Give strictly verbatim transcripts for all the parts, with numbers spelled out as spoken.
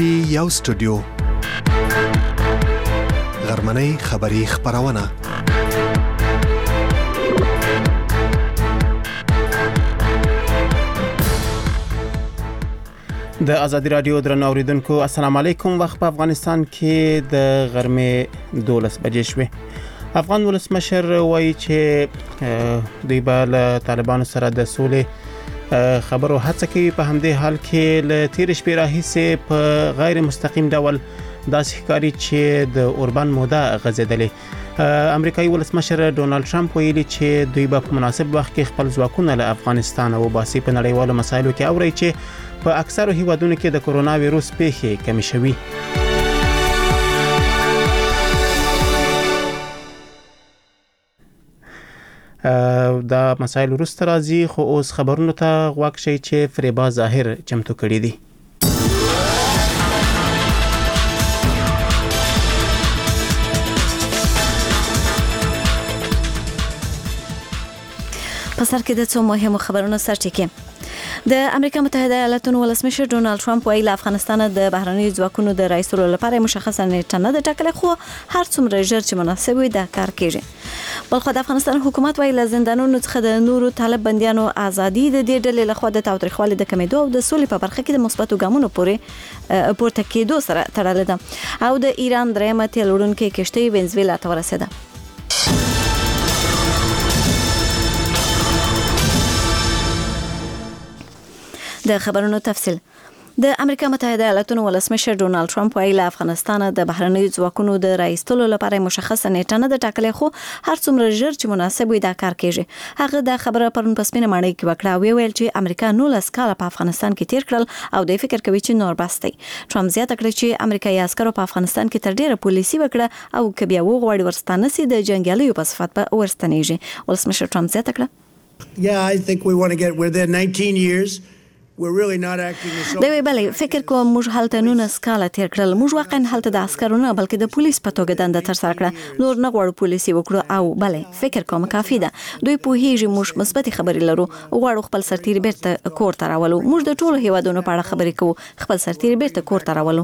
پی یو سټوډیو غرمنۍ خبری خبرونه د ازادي رادیو درنو اوریدونکو السلام علیکم. وخت په افغانستان کې د غرمې دولس بجې شوې. افغان ولسمشر وایي چې دوی به له طالبانو سره د سولې خبرو هڅه کوي. په همدې حال کې له تیر شپې راهیسې په غیر مستقیم ډول داسې ښکاري چې د اوربان موده غځېدلې. امریکایي ولسمشر ډونالد ټرمپ ویلي چې دوی به په مناسب وخت کې خپل ځواکونه له افغانستان وباسي. په نړیوالو مسایلو کې اوري چې په اکثرو هیوادونو کې د کرونا وایروس پیښې کمې شوې. دا مسایل وروسته راځي، خو اوس خبرونو ته غوږ شئ چې فریبا ظاهر چمتو کړي دي. په سر کې د څو مهمو خبرونو سرټکی. د امریکا متحده ایالاتونو ولسمشر ډونالد ټرمپ ویلي له افغانستان د بهرنیو ځواکونو د رایستلو لپاره مشخصه نیټه نه ده ټاکلې، خو هر څومره ژر چې مناسب وي دا کار کیږي. بلخو د افغانستان حکومت ویلي له زندانونو څخه د نورو طالب بنديانو ازادي د دې ډلې لخوا د تاوتریخوالي د کمیدو او د سولې په برخه کې د مثبتو ګامونو پورې پورته کېدو سره تړلې ده. او د ایران درېمه تیل وړونکې کشتۍ وینزویلا ته ورسېده. د خبرونو تفصیل. د امریکا متحده ایالاتونو ولسمشر ډونالد ټرمپ ویلي له افغانستان د بهرنیو ځواکونو د رایستلو لپاره مشخصه نیټه نه ده ټاکلې، خو هر څومره ژر چې مناسب وي دا کار کیږي. هغه دا خبره پرون په سپینه ماڼۍ کې وکړه او ویل چې امریکا نولس کاله په افغانستان کې تیر کړل او د فکر کوي چې نور بس دی. ټرمپ زیاته کړه چې امریکایي عسکرو په افغانستان کې تر ډیره پالیسي وکړه او که بیا وغواړي ورستانه سي د جنگیالیو په صفت به ورستنیږي. ولسمشر ټرمپ زیاته کړه Yeah, I think we want to get within nineteen years. We're really not acting as دا وی بلې فکر کوم موږ هلته نونس کاله تیر کړل. موږ واقعا هلته د عسکرو نه بلکې د پولیس په توګه دنده تر سره کړه. نور نه غواړو پولیسي وکړو او بلې فکر کوم کافي ده. دوی په هیڅ موږ مثبت خبرې لرو، غواړو خپل سرتیري بیرته کور ته راولو. موږ د ټولو هیوادونو په اړه خبرې کوو، خپل سرتیري بیرته کور ته راولو.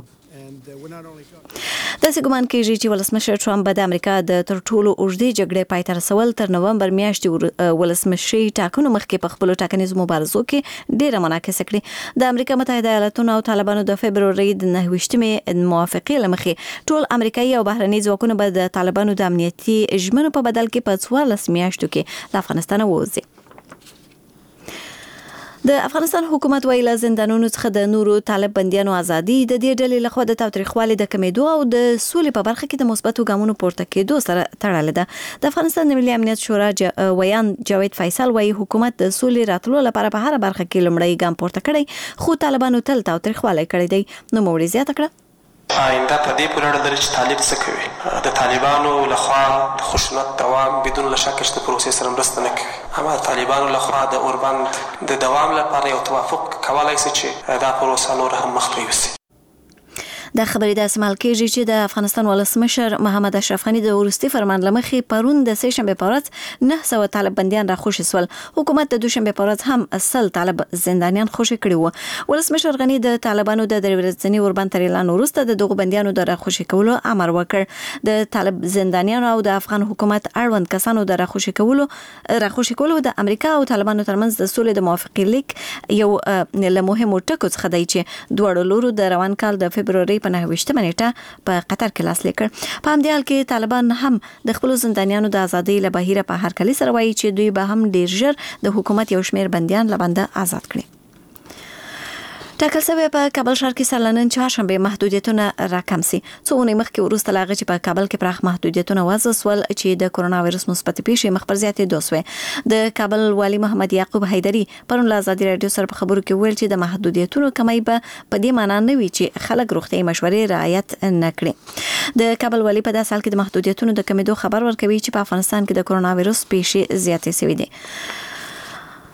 داسې ګمان کېږي چې ولسمشر ټرمپ به د امریکا د تر ټولو اوږدې جګړې پای ته رسول تر نومبر میاشتې ولسمشري ټاکنو مخکې په خپلو ټاکنیزو مبارزو کې ډېره منعکسه کړي. د امریکا متحده ایالاتونو او طالبانو د فبروري د نهه ویشتمې موافقې له مخې ټول امریکایي او بهرني ځواکونه به د طالبانو د امنیتي ژمنو په بدل کې په څوارلس میاشتو کې له افغانستانه ووځي. د افغانستان حکومت ویلي زندانونو څخه د نورو طالب بنديانو ازادي د دې ډلې لخوا د تاوتریخوالي د کمیدو او د سولې په برخه کې د مثبتو ګامونو پورته کېدو سره تړلې ده. د افغانستان د ملي امنیت شورا ویان جاوید فیصل وایي حکومت د سولې راتلو لپاره په هر برخه کې لومړی ګام پورته کړی، خو طالبانو تل تاوتریخوالي کړی دی. نو موري زیاته کړه آینده په دې پورې اړه لري چې طالب څه کوي. د طالبانو لخوا د خشونت دوام بدون له شک د پروسې سره مرسته نه کوي. اما د طالبانو لخوا د اوربند د دوام لپاره یو توافق کولای شي چې دا پروسه نور هم مخته یوسي. د خبرې د اسمال کېږي چې د افغانستان ولسمشر محمد اشرف غنی د ورستي فرمان لمخې پرون د سه شنبه په ورځ نه سوه طالب بنديان را خوشي سول. حکومت د دوشنبه په ورځ هم اصل طالب زندانیان خوشي کړي وو. ولسمشر غنی د طالبانو د درورځنی اوربند تر اعلان وروسته د دغه بنديانو د را خوشي کولو امر وکړ. د طالب زندانیانو او د افغان حکومت اړوند کسانو د را خوشي کولو را خوشي کولو د امریکا او طالبانو ترمنځ د سولې د موافقې لیک یو له مهمو ټکو څخه دی چې دوه لورو د روان کال د فبروري په نهه ویشتمه نیټه په قطر کې لاسلیک کړ. په همدې حال کې طالبان هم د خپل زندانیانو د ازادۍ له بهیره په هر کلی سره وایي چې دوی به هم ډیر ژر د حکومت یو شمېر بندیان له بنده آزاد کړي. ټاکل شوی په کابل ښار کې سالنن چهارشنبه محدودیتونه راکم سي. څو اونۍ مخکې وروسته لاغه چې په کابل کې پراخ محدودیتونه وضع سول چې د کرونا وایرس مثبت پیښې مخ پر زیاتې دوسوي. د کابل والی محمد یعقوب حیدری پرون له ازادي رادیو سره په خبرو کې ویل چې د محدودیتونو کمی به په دې معنی نه وي چې خلک روغتي مشورې رعایت نه کړي. د کابل والی په داسې حال کې د محدودیتونو د کمیدو خبر ورکوي چې په افغانستان کې د کرونا وایرس پیښې زیاتې شوې دي.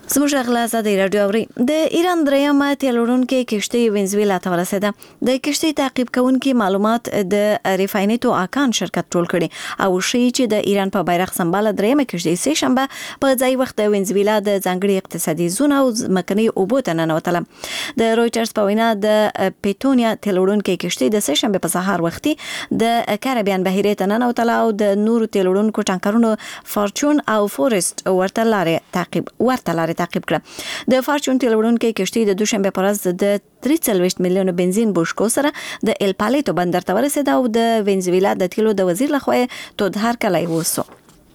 زموږ غلا آزادي رادیو اوري د ایران درېیمه تیل وړونکې کشتۍ وینزویلا ته ورسېده. د کشتۍ تعقیب کوونکي معلومات د ریفاینټو اکان شرکت ټول کړي او شي چې د ایران په بیرغ سمبال درېیمه کشتۍ سه شنبه په ځای وخت د وینزویلا د ځانګړي اقتصادي زون او مکني اوبو ته ننوتله. د رويټرز په وینا د پیټونیا تیل وړونکې کشتۍ د سه شنبه په سهار وختي د کریبیان بحیره ته ننوتله او د نورو تیل وړونکو ټانکرونو فورچون او فورست ورته لارې تعقیب ورته لارې تعقیب کړه. د فارچون تیل وړونکې کشتۍ د دوشنبه پر ورځ د درې څلوېښت میلیونه بنزین بوشکو سره د ایل پالیټو بندر ته ورسېده او د وینزویلا د تیلو د وزیر لخوا تودهار کلی وسو.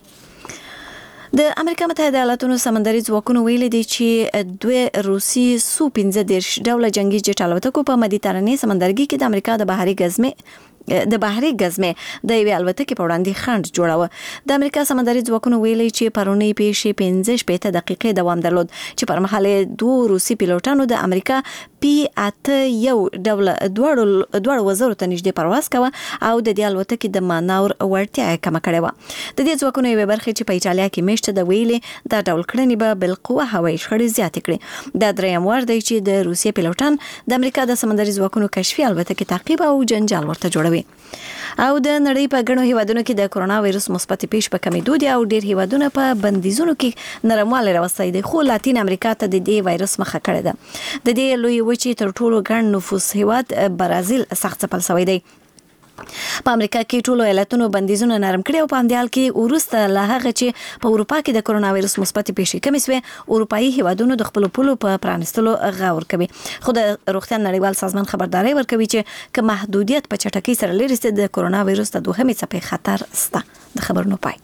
د امریکا متحده ایالاتونو سمندري ځواکونو ویلي دي چې دوی روسي سو پنځه دېرش ډوله جنگي جټ الوتکو په مدیترانې سمندرګي کې د امریکا د بحري ګزمې د بحري ګزمې د یوې الوتکې په وړاندې خنډ جوړاوه. د امریکا سمندري ځواکونو ویلي چې پرونی پیښې پنځه شپېته دقیقې دوام درلود چې پر مهال دوه روسي پیلوټانو د امریکا پی اته یو ډول دوړ دوړ وزرو ته نږدې پرواز کوه او د دې الوتکې د مانور وړتیا کم کړې و. د دې ځواکونو یوه برخه چې په ایټالیا کې میشته د ویلي دا ډول کړنې به بالقوه هوایي شخړې زیاتې کړي. دا دریم وار دی چې د روسي پیلوټان د امریکا د سمندري ځواکونو کشفي الوتکې تعقیب او جنجال ورته جوړوي. او د نړۍ په ګڼو هیوادونو کې د کورونا وایرس مثبت پیښ په کمیدو دي او ډیر هیوادونه په بندیزونو کې نرموالی راوستي دي، خو لاتین امریکا ته د دې وایرس مخه کړې ده. د دې لوی وچې تر ټولو ګڼ نفوس هیواد برازیل سخت ځپل شوی دی. په امریکا کې ټولو ایالتونو بندیزونه نرم کړي او په همدې حال کې وروسته له هغه چې په اروپا کې د کورونا وایرس مثبت پیښې کمې شوې، اروپایي هیوادونو د خپل پولو په پرانستلو غور کوي. خو د روغتیا نړیوال سازمان خبرداري ورکوي چې که محدودیت په چټکۍ سره لري ست د کورونا وایرس د دوهمې څپې خطر سته. د خبرونو پای.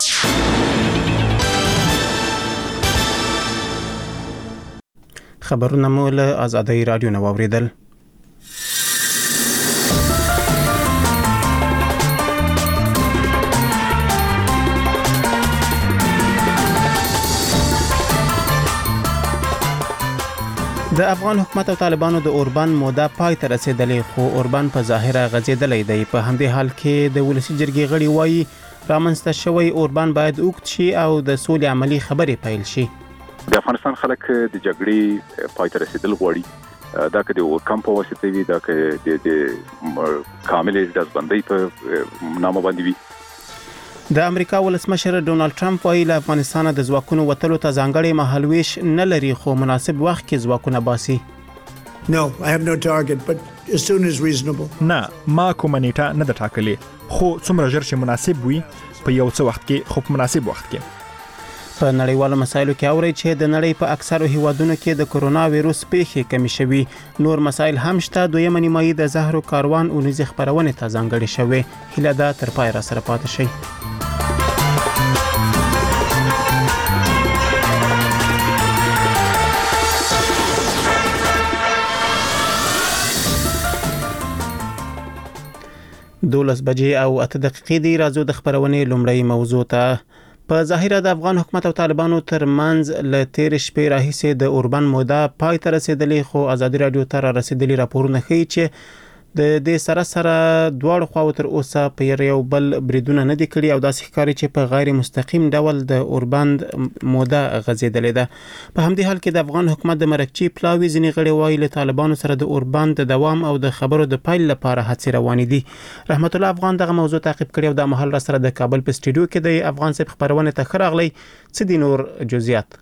خبرونه مو له آزادۍ رادیو نه واوریدل. د افغان حکومت او طالبانو د اوربان موده پای ته رسیدلې، خو اوربان په ظاهره غځېدلی دی. په همدې حال کې د ولسی جرګې غړي وایي رامنځته شوی اوربان باید اوږد شي او د سولې عملی خبرې پیل شي. د افغانستان خلک د جګړې پای ته رسیدل غواړي، دا که د اورکم په واسطه وي، دا که د کامل دزبندۍ په نامه باندې وي. د امریکا ولسمشر ډونالد ټرمپ وایي له افغانستان د ځواکونو وتلو ته ځانګړی مهالویش نه لري، خو مناسب وخت کې ځواکونه باسي. No, I have no target, but as soon as reasonable. نه، ما کومه نیټه نه ده ټاکلې، خو څومره ژر چې مناسب وي په یو څه وخت کې، خو په مناسب وخت کې. په نړیوالو مسایلو کې اوري چې د نړۍ په اکثرو هیوادونو کې د کورونا وایرس پیښې کمی شوي. نور مسایل هم شته. دویمه نیمایي د زهرو کاروان اونیزې خبرونه ته ځانګړې شوې. هیله ده تر پای را سره پاتې شئ. دولس بجې او اته دقیقې دی. راځو د خبرونې لومړی موضوع ته. په ظاهره د افغان حکومت او طالبانو ترمنځ له تیر شپې راهیسې د اوربان موده پای ته رسیدلې، خو آزادي رادیو ته را رسیدلي راپورونه ښیي چې د دې سره سره دواړو خواو تر اوسه په یو بل بریدونه نه دي کړي او داسې ښکاري چې په غیر مستقیم ډول د اوربند موده غځېدلې ده. په همدې حال کې د افغان حکومت د مرکچی پلاوي ځینې غړي وایي له طالبانو سره د اوربند د دوام او د خبرو د پیل لپاره هڅې روانې دي. رحمت الله افغان دغه موضوع تعقیب کړي او د مهال را سره د کابل په سټوډیو کې د افغان صاحب خبرونه ته ښه راغلی. څه دي نور جزئیات؟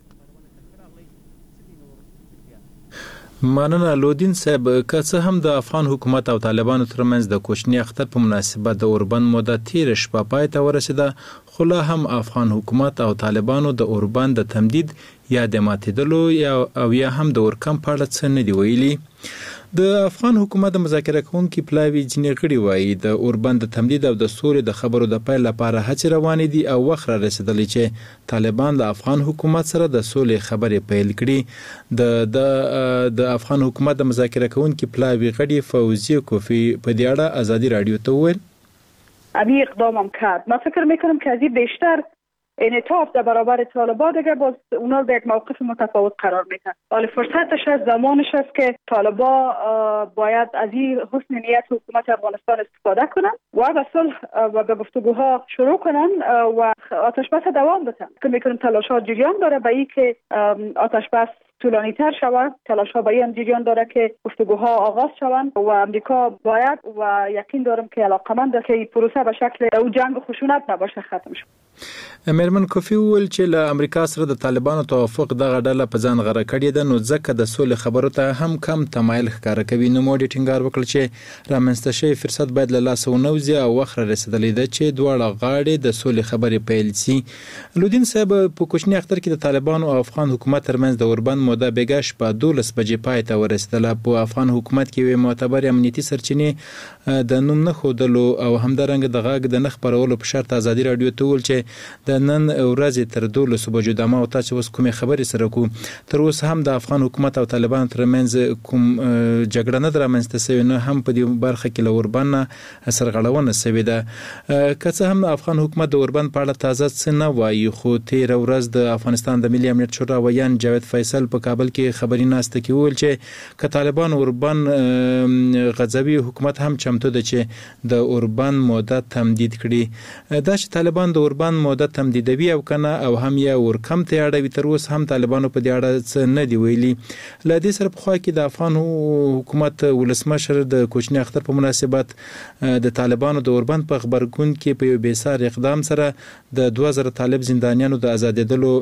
مننه لودین صاحب. که څه هم د افغان حکومت او طالبانو ترمنځ د کوچنی اختر په مناسبت د اوربند موده تیر شپه پای ته ورسیده، خو لا هم افغان حکومت او طالبانو د اوربند د تمدید یا د ماتیدلو یا او یا هم د اورکم په اړه څه نه دی ویلي. د افغان حکومت د مذاکره کوونکي پلاوي ځینې غړي وایي د اوربند د تمدید او د سولې د خبرو د پیل لپاره هڅې روانې دي او وخت را رسیدلی چې طالبان له افغان حکومت سره د سولې خبرې پیل کړي. د د د افغان حکومت د مذاکره کوونکي پلاوي غړي فوزیه کوفی په دې اړه آزادي رادیو ته وویل ابي اقدامم کرد. من فکر میکنم که از این بیشتر انعطاف در برابر طالبان دیگه باز اونا در یک موقف متفاوت قرار میدن. ولی فرصتش از زمانش است که طالبان باید از این حسن نیت حکومت افغانستان استفاده کنن و به صلح و به گفتگوها شروع کنن و آتش بس دوام بدن. که میکنم تلاش‌ها جریان داره به این که آتش بس طولانی تر شود. تلاش‌ها به این جریان داره که گفتگوها آغاز شوند و امریکا باید و یقین دارم که علاقمند که این پروسه به شکل او جنگ و خشونت نباشه ختم شود. میرمن کوفی ویل چې له امریکا سره د طالبانو توافق دغه ډله په ځان غره کړې ده، نو ځکه د سولې خبرو ته هم کم تمایل ښکاره کوي. نو موډي ټینګار وکړ چې رامنځته شوی فرصت باید له لاسه ونوځي او وخت رسیدلی ده چې دواړه غاړې د سولې خبرې پیل شي. لودین صاحب په کوچني اختر کې د طالبانو او افغان حکومت ترمنځ د اوربند موده بېګا شپه دولس بجې پای ته ورسېدله. په افغان حکومت کې یوې معتبرې امنیتي سرچینې د نوم نه ښودلو او همدارنګه د غږ د نه خپرولو په شرط ازادي راډیو ته وویل چې د نن ورځې تر دولسو بجو دمه او تاسو اوس کومې خبرې سره کوو. تر اوسه هم د افغان حکومت او طالبانو ترمنځ کوم جګړه نه ده رامنځته شوې، نه هم په دې برخه کې له اوربند نه سرغړونه شوې ده. که څه هم افغان حکومت د اوربند په اړه تازه څه نه وایي، خو تېره ورځ د افغانستان د ملي امنیت شورا ویان جاوید فیصل په کابل کې خبري ناسته کې وویل چې که طالبان اوربند غځوي، حکومت هم چمتو ده چې د اوربند موده تمدید کړي. دا چې طالبان د اوربند موده تمدیدوي او کنه او هم یا ورکم ته اړوي، تر اوسه هم طالبانو په دې اړه څه نه دی ویلي. له دې سره په خوا کې د افغان حکومت ولسمشر د کوچني اختر په مناسبت د طالبانو د اوربند په خبرګون کې په یو بېسار اقدام سره د دوه زره طالب زندانیانو د آزادېدلو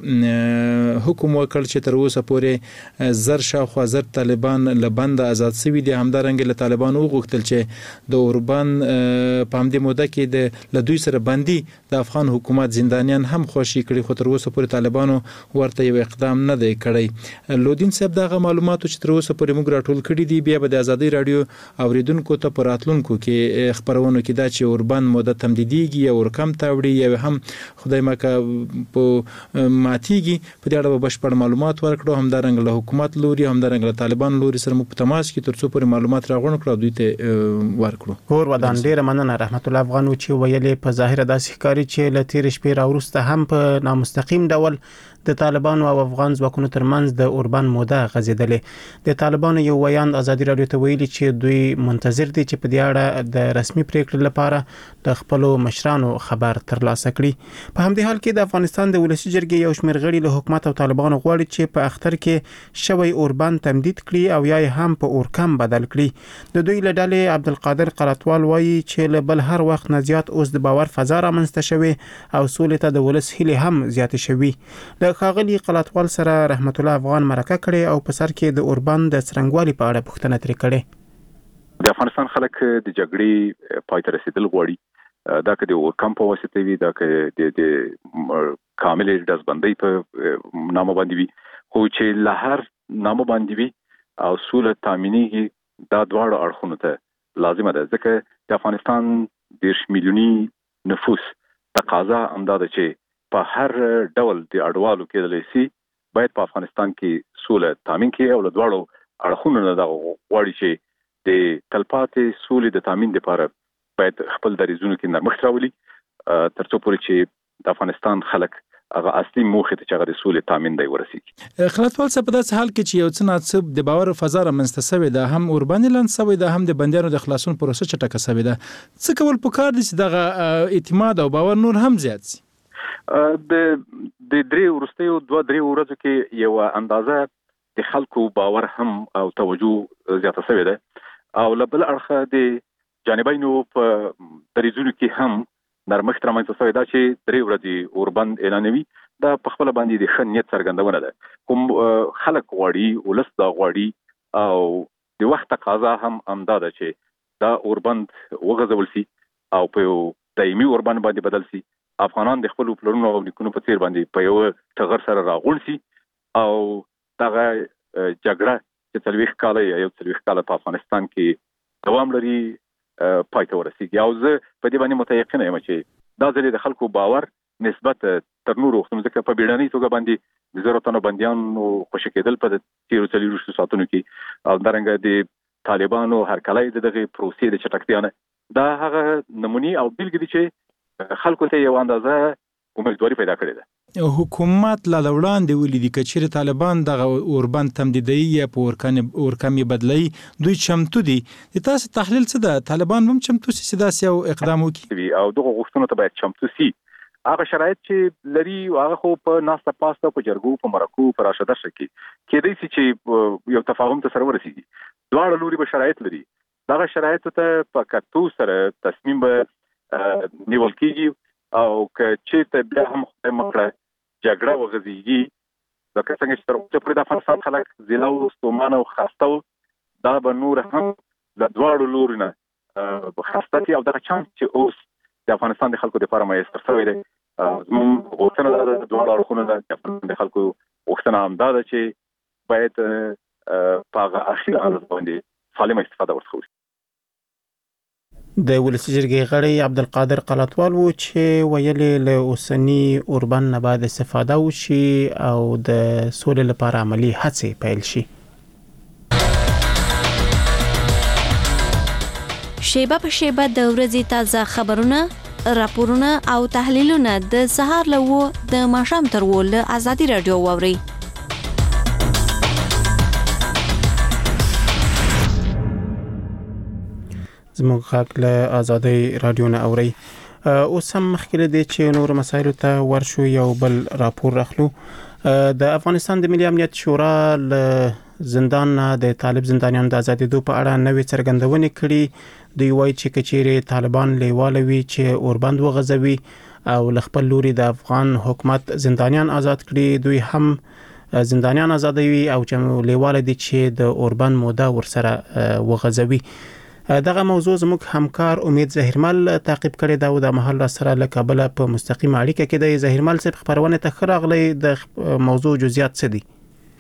حکم وکړ چې تر اوسه پورې زر شاوخوا زر طالبان له بند آزاد شوي دي. همدارنګه له طالبانو وغوښتل چې د اوربند په همدې موده کې د له دوی سره بندي د افغان حکومت زندانیان هم خوشي کړي، خو تر اوسه پورې طالبانو ورته یو اقدام نه دی کړی. لودین صاحب دغه معلوماتو چې تر اوسه پورې موږ راټول کړي دي بیا به د ازادي رادیو اوریدونکو ته په راتلونکو کې خبرونه کې دا چې اوربند موده تمدیدیږي یا ورکم ته وړي یا هم خدای مکه په ماتیږي، په دې اړه به بشپړ معلومات ورکړو. همدارنګه له حکومت لوري همدارنګه له طالبان لوري سره موږ په تماس کې تر څو پورې معلومات راغونډ کړو دوی ته ورکړو. کور ودان ډیره مننه رحمت الله افغان چې ویلې په ظاهر داسې ښکاري چې له تیر شپې راوروسته هم په نامستقیم ډول د طالبانو او افغان ځواکونو ترمنځ د اوربند موده غځېدلې. د طالبانو یو ویان ازادي راډیو ته ویلي چې دوی منتظر دي چې په دې اړه د رسمي پریکړې لپاره د خپلو مشرانو خبر ترلاسه کړي. په همدې حال کې د افغانستان د ولسی جرګې یو شمېر غړي له حکومت او طالبانو غواړي چې په اختر کې شوی اوربند تمدید کړي او یا هم په اورکم بدل کړي. د دوی له ډلې عبدالقادر قراتوال وایي چې له بل هر وخت نه زیات اوس د باور فضا رامنځته شوې او سولې ته د ولس هیلې هم زیاتې شوي. د ښاغلي قلاتوال سره رحمت الله افغان مرکه کړې او په سر کې د اوربند د څرنګوالي په اړه پوښتنه ترې کړې. د افغانستان خلک د جګړې پای ته رسیدل غواړي، دا که د اورکم په واسطه وي، دا که د کامل ډزبندۍ په نامه باندې وي، خو چې له هر نامه باندې وي او سوله تامینېږي، دا دواړه اړخونو ته لازمه ده. ځکه د افغانستان دېرش میلیوني نفوس تقاضا همدا ده چې په هر ډول د اړوالو کېدلی سي باید په افغانستان کې سوله تامین کړي او له دواړو اړخونو نه دا غواړي چې د تلپاتې سولې د تامین لپاره باید خپل دریځونو کې نرمښت راولي تر څو پورې چې د افغانستان خلک هغه اصلي موخه ته چې هغه د سولې تامین دی ورسیږي. خلاتوال څه په داسې حال کې چې یو څه ناڅه د باور فضا رامنځته شوې ده، هم اوربند لاند شوې ده، هم د بندیانو د خلاصون پروسه چټکه شوې ده، څه کول پکار دي چې دغه اعتماد او باور نور هم زیات شي؟ د د درې ورستیو دوه درې ورځو کې یو اندازه د خلکو باور هم او توجه زیاته شوې ده او له بل اړخه د جانبینو په دریځونو کې هم نرمښت رامنځته شوی دا چې درې ورځې اوربند اعلانوي. دا په خپل باندې د ښه نیت څرګندونه ده. کوم خلک غواړي، ولس دا غواړي او د وخت تقاضا هم همدا ده چې دا اوربند وغځول شي او په یو دایمي اوربند باندې بدل شي. افغانان د خپل پلرونو او نیکونو په څیر باندې په یو ټغر سره راغون شي او دغه جګړه چې څلوېښت کاله یا یو څلوېښت کاله په افغانستان کې دوام لري پای ته ورسیږي. او زه په دې باندې متیقنه یم چې دا ځل د خلکو باور نسبت تر نورو وختونو ځکه په بیړنۍ توګه باندې د زرو تنو بندیانو خوشي کېدل په تیرو څلوېښتو ساعتونو کې او همدارنګه د طالبانو هرکلی د دغه پروسې د چټکتیا نه دا هغه نمونې او بیلګې دي چې خلکو ته یو اندازه امیدواري پیدا کړې ده. حکومت لا وړاندې ولیدي چې طالبان د اوربند تمدیدي یا په اورکمې بدلي دوی چمتو دي. تاسو تحلیل څه ده؟ طالبان هم چمتو سي سیاسي او اقدام وکړي او دغه غوښتنو ته باید چمتو سي. هغه شرایط چې لري هغه خو په ناسته پاسته په جرګو په مرکو په راشه درشه کې کېدای شي چې یو تفاهم ته سره ورسیږي. دواړه لوري به شرایط لري. دغه شرایط ته په کتو سره تصمیم به نیول کېږي او چې ته بیا هم خدای مکړه جګړه وغځېږي لکه څنګه چې تر اوسه پورې د افغانستان خلک ضعیف ستومانه او خسته وو، دا به نور هم له دواړو لورو نه خسته دي او دغه چانس چې اوس د افغانستان د خلکو لپاره میسر شوی دی. زموږ غوښتنه ده د دواړو اړخونو د افغانستان د خلکو غوښتنه همدا ده چې باید په هغه اخیر حالت باندې سالمه استفاده ورڅخه وشي. د ولسي جرګې غړی عبدالقادر قلاتوال و چې ویلې له اوسني اوربند نه باید استفاده وشي او د سولې لپاره عملی هڅې پیل شي. شیبه په شیبه د ورځې تازه خبرونه، راپورونه او تحلیلونه د سهار له و د ماښام تر و له ازادي رادیو واوري. زموږ غږ له ازادي رادیو نه اوري. اوس هم مخکې له دې چې نور مسایلو ته ورشو یو بل راپور راخلو. د افغانستان د ملي امنیت شورا له زندان نه د طالب زندانیانو د ازادېدو په اړه نوې څرګندونې کړي. دوی وایي چې کچېرې طالبان لیواله وي چې اوربند وغځوي او له خپل لوري د افغان حکومت زندانیان آزاد کړي، دوی هم زندانیان آزادوي او چې لیواله دي چې د اوربند موده ورسره وغځوي. دغه موضوع زموږ همکار امید زهیرمل تعقیب کړی دا او د محل را سره له کابل په مستقیم اړیکه کې دی. زهیرمل صاحب خبرونه ته خراغلی د موضوع جزئیات څه دي؟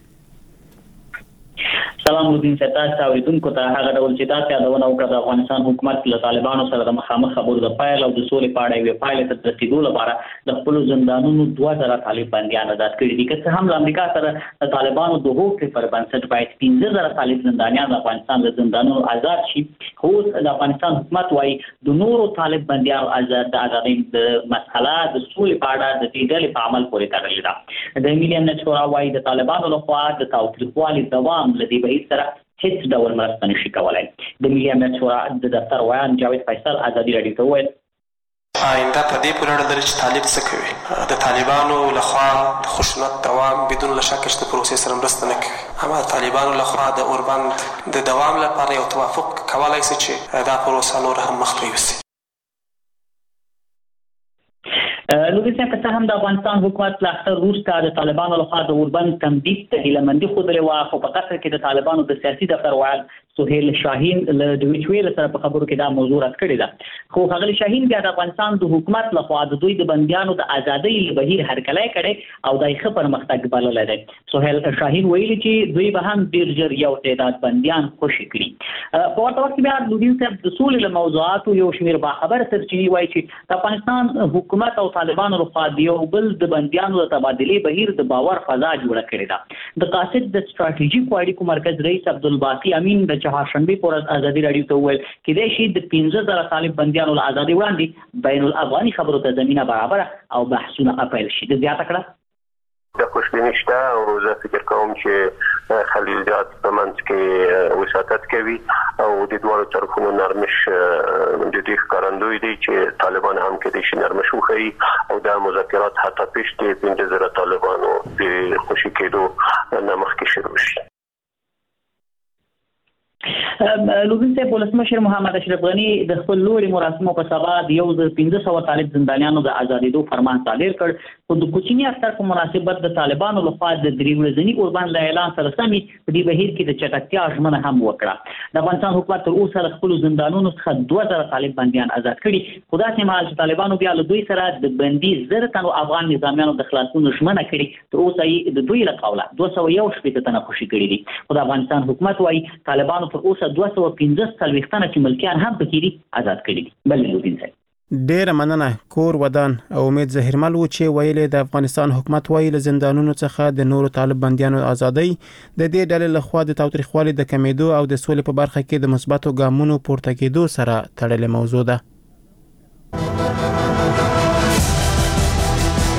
سلام نوردین ستاسو اوریدونکو ته هغه ډول چې تاسو یادونه وکړه د افغانستان حکومت له طالبانو سره د مخامخ خبرو د پایل او د سولې په اړه یو پایل ته رسیدو لپاره د خپل زندانونو دوه زره طالب بنديان آزاد کړي دي. که هم د امریکا سره د طالبانو د هوکړې پر بنسټ باید پنځه زره طالب زندانیان د افغانستان له زندانونو آزاد شي، خو د افغانستان حکومت وايي د نورو طالب بنديان آزاد د آزادۍ د مسله د سولې په اړه د دې ډلې په عمل پورې تړلې ده. د ملي امنیت شورا وايي د طالبانو لخوا د تاوتریخوالي دوام لدی به سره هیڅ ډول مرسته نشي کولای. د ملي امنیت شورا د دفتر ویان جاوید فیصل ازادي رادیو ته وویل آینده په دې پورې اړه لري چې طالب څه کوي. د طالبانو لخوا د خشونت دوام بدون له شک چې د پروسې سره مرسته نه کوي. اما د طالبانو لخوا د اوربند د دوام لپاره یو توافق کولای شي چې دا پروسه نور هم مخکې یوسي. نو د څه هم د افغانستان حکومت له اختر وروسته د طالبانو لخوا د اوربند تمدید ته هیلمندي خوده وا خو په قطر کې د طالبانو د سیاسي دفتر وعد سهیل شاهین له دویچویل سره په خبرو کې دا موضوع رات کړی ده. خو هغه شاهین بیا د افغانستان د حکومت لخوا د دوی د بنديانو د ازادۍ بهیر هرکلی کړي او دای خبر پرمختګ بلل دی. سهیل شاهین ویلي چې دوی به هم ډیر ژر یو تعداد بنديان خوشي کړي. په ورته وخت کې بیا نوردین صاحب د سولې له موضوعاتو یو شمیر با خبر سرچینی وایي چې د افغانستان حکومت او طالبانو لخوا د یو بل د بنديانو د تبادلې بهیر د باور فضا جوړه کړې ده. د قاصد د ستراتیژیک اړیکو مرکز رئیس عبدالباقی امین د چهارشنبه پر ازادي رادیو ته ویل کېدای شي د پنځه زره طالب بنديانو له ازادي وړاندې بین الافغاني خبرو ته زمينه برابر او بحثونه اپیل شي. د زیاته کړه د خوشبینی شته او زه فکر کوم چې خلیلجات په منځ کې وساتت کوي او د دوه طرفونو نرمش د دې ښکارندوی دی چې طالبان هم کې د نرمش وخی او د مذاکرات حتی پېشته پنځه زره طالبانو د خوشی کېدو نه مخکې شروع شي. لوبین صاحب ولسمشر محمد اشرف غنی د خپل لوري مراسمو په سبا د یو ځل پنځه سوه طالب زندانیانو د ازادېدو فرمان صادر کړ. خو د کوچني اختر په مناسبت د طالبانو لخوا د درې ورځني اوربند له اعلان سره سمي په دې بهیر کې د چټکتیا ژمنه هم وکړه. د افغانستان حکومت تر اوسه له خپل زندانونو څخه دوه زره طالب بنديان آزاد کړي. خو داسې مهال چې طالبانو بیا له دوی سره د بندي زر تنو افغان نظامیانو د خلاصون ژمنه کړي، تر اوسه یې د دوی له قوله دوه سوه یو شپېته تنه خوشي کړي دي. خو د افغانستان حکومت وايي طالبانو تر اوسه دوه سوه پنځه څلوېښت تنه چې ملکیان هم پکې دي آزاد کړي دي. بل لوبین صاحب ډېر مننه. کور ودان او امید زهیرمل و چې ویلې د افغانستان حکومت ویل زندانونو څخه د نورو طالب بنديانو ازادۍ د دې ډلې لخوا د تاوتریخوالي د کمیدو او د سولې په برخه کې د مثبتو ګامونو پورته کېدو سره تړلې موضوع ده.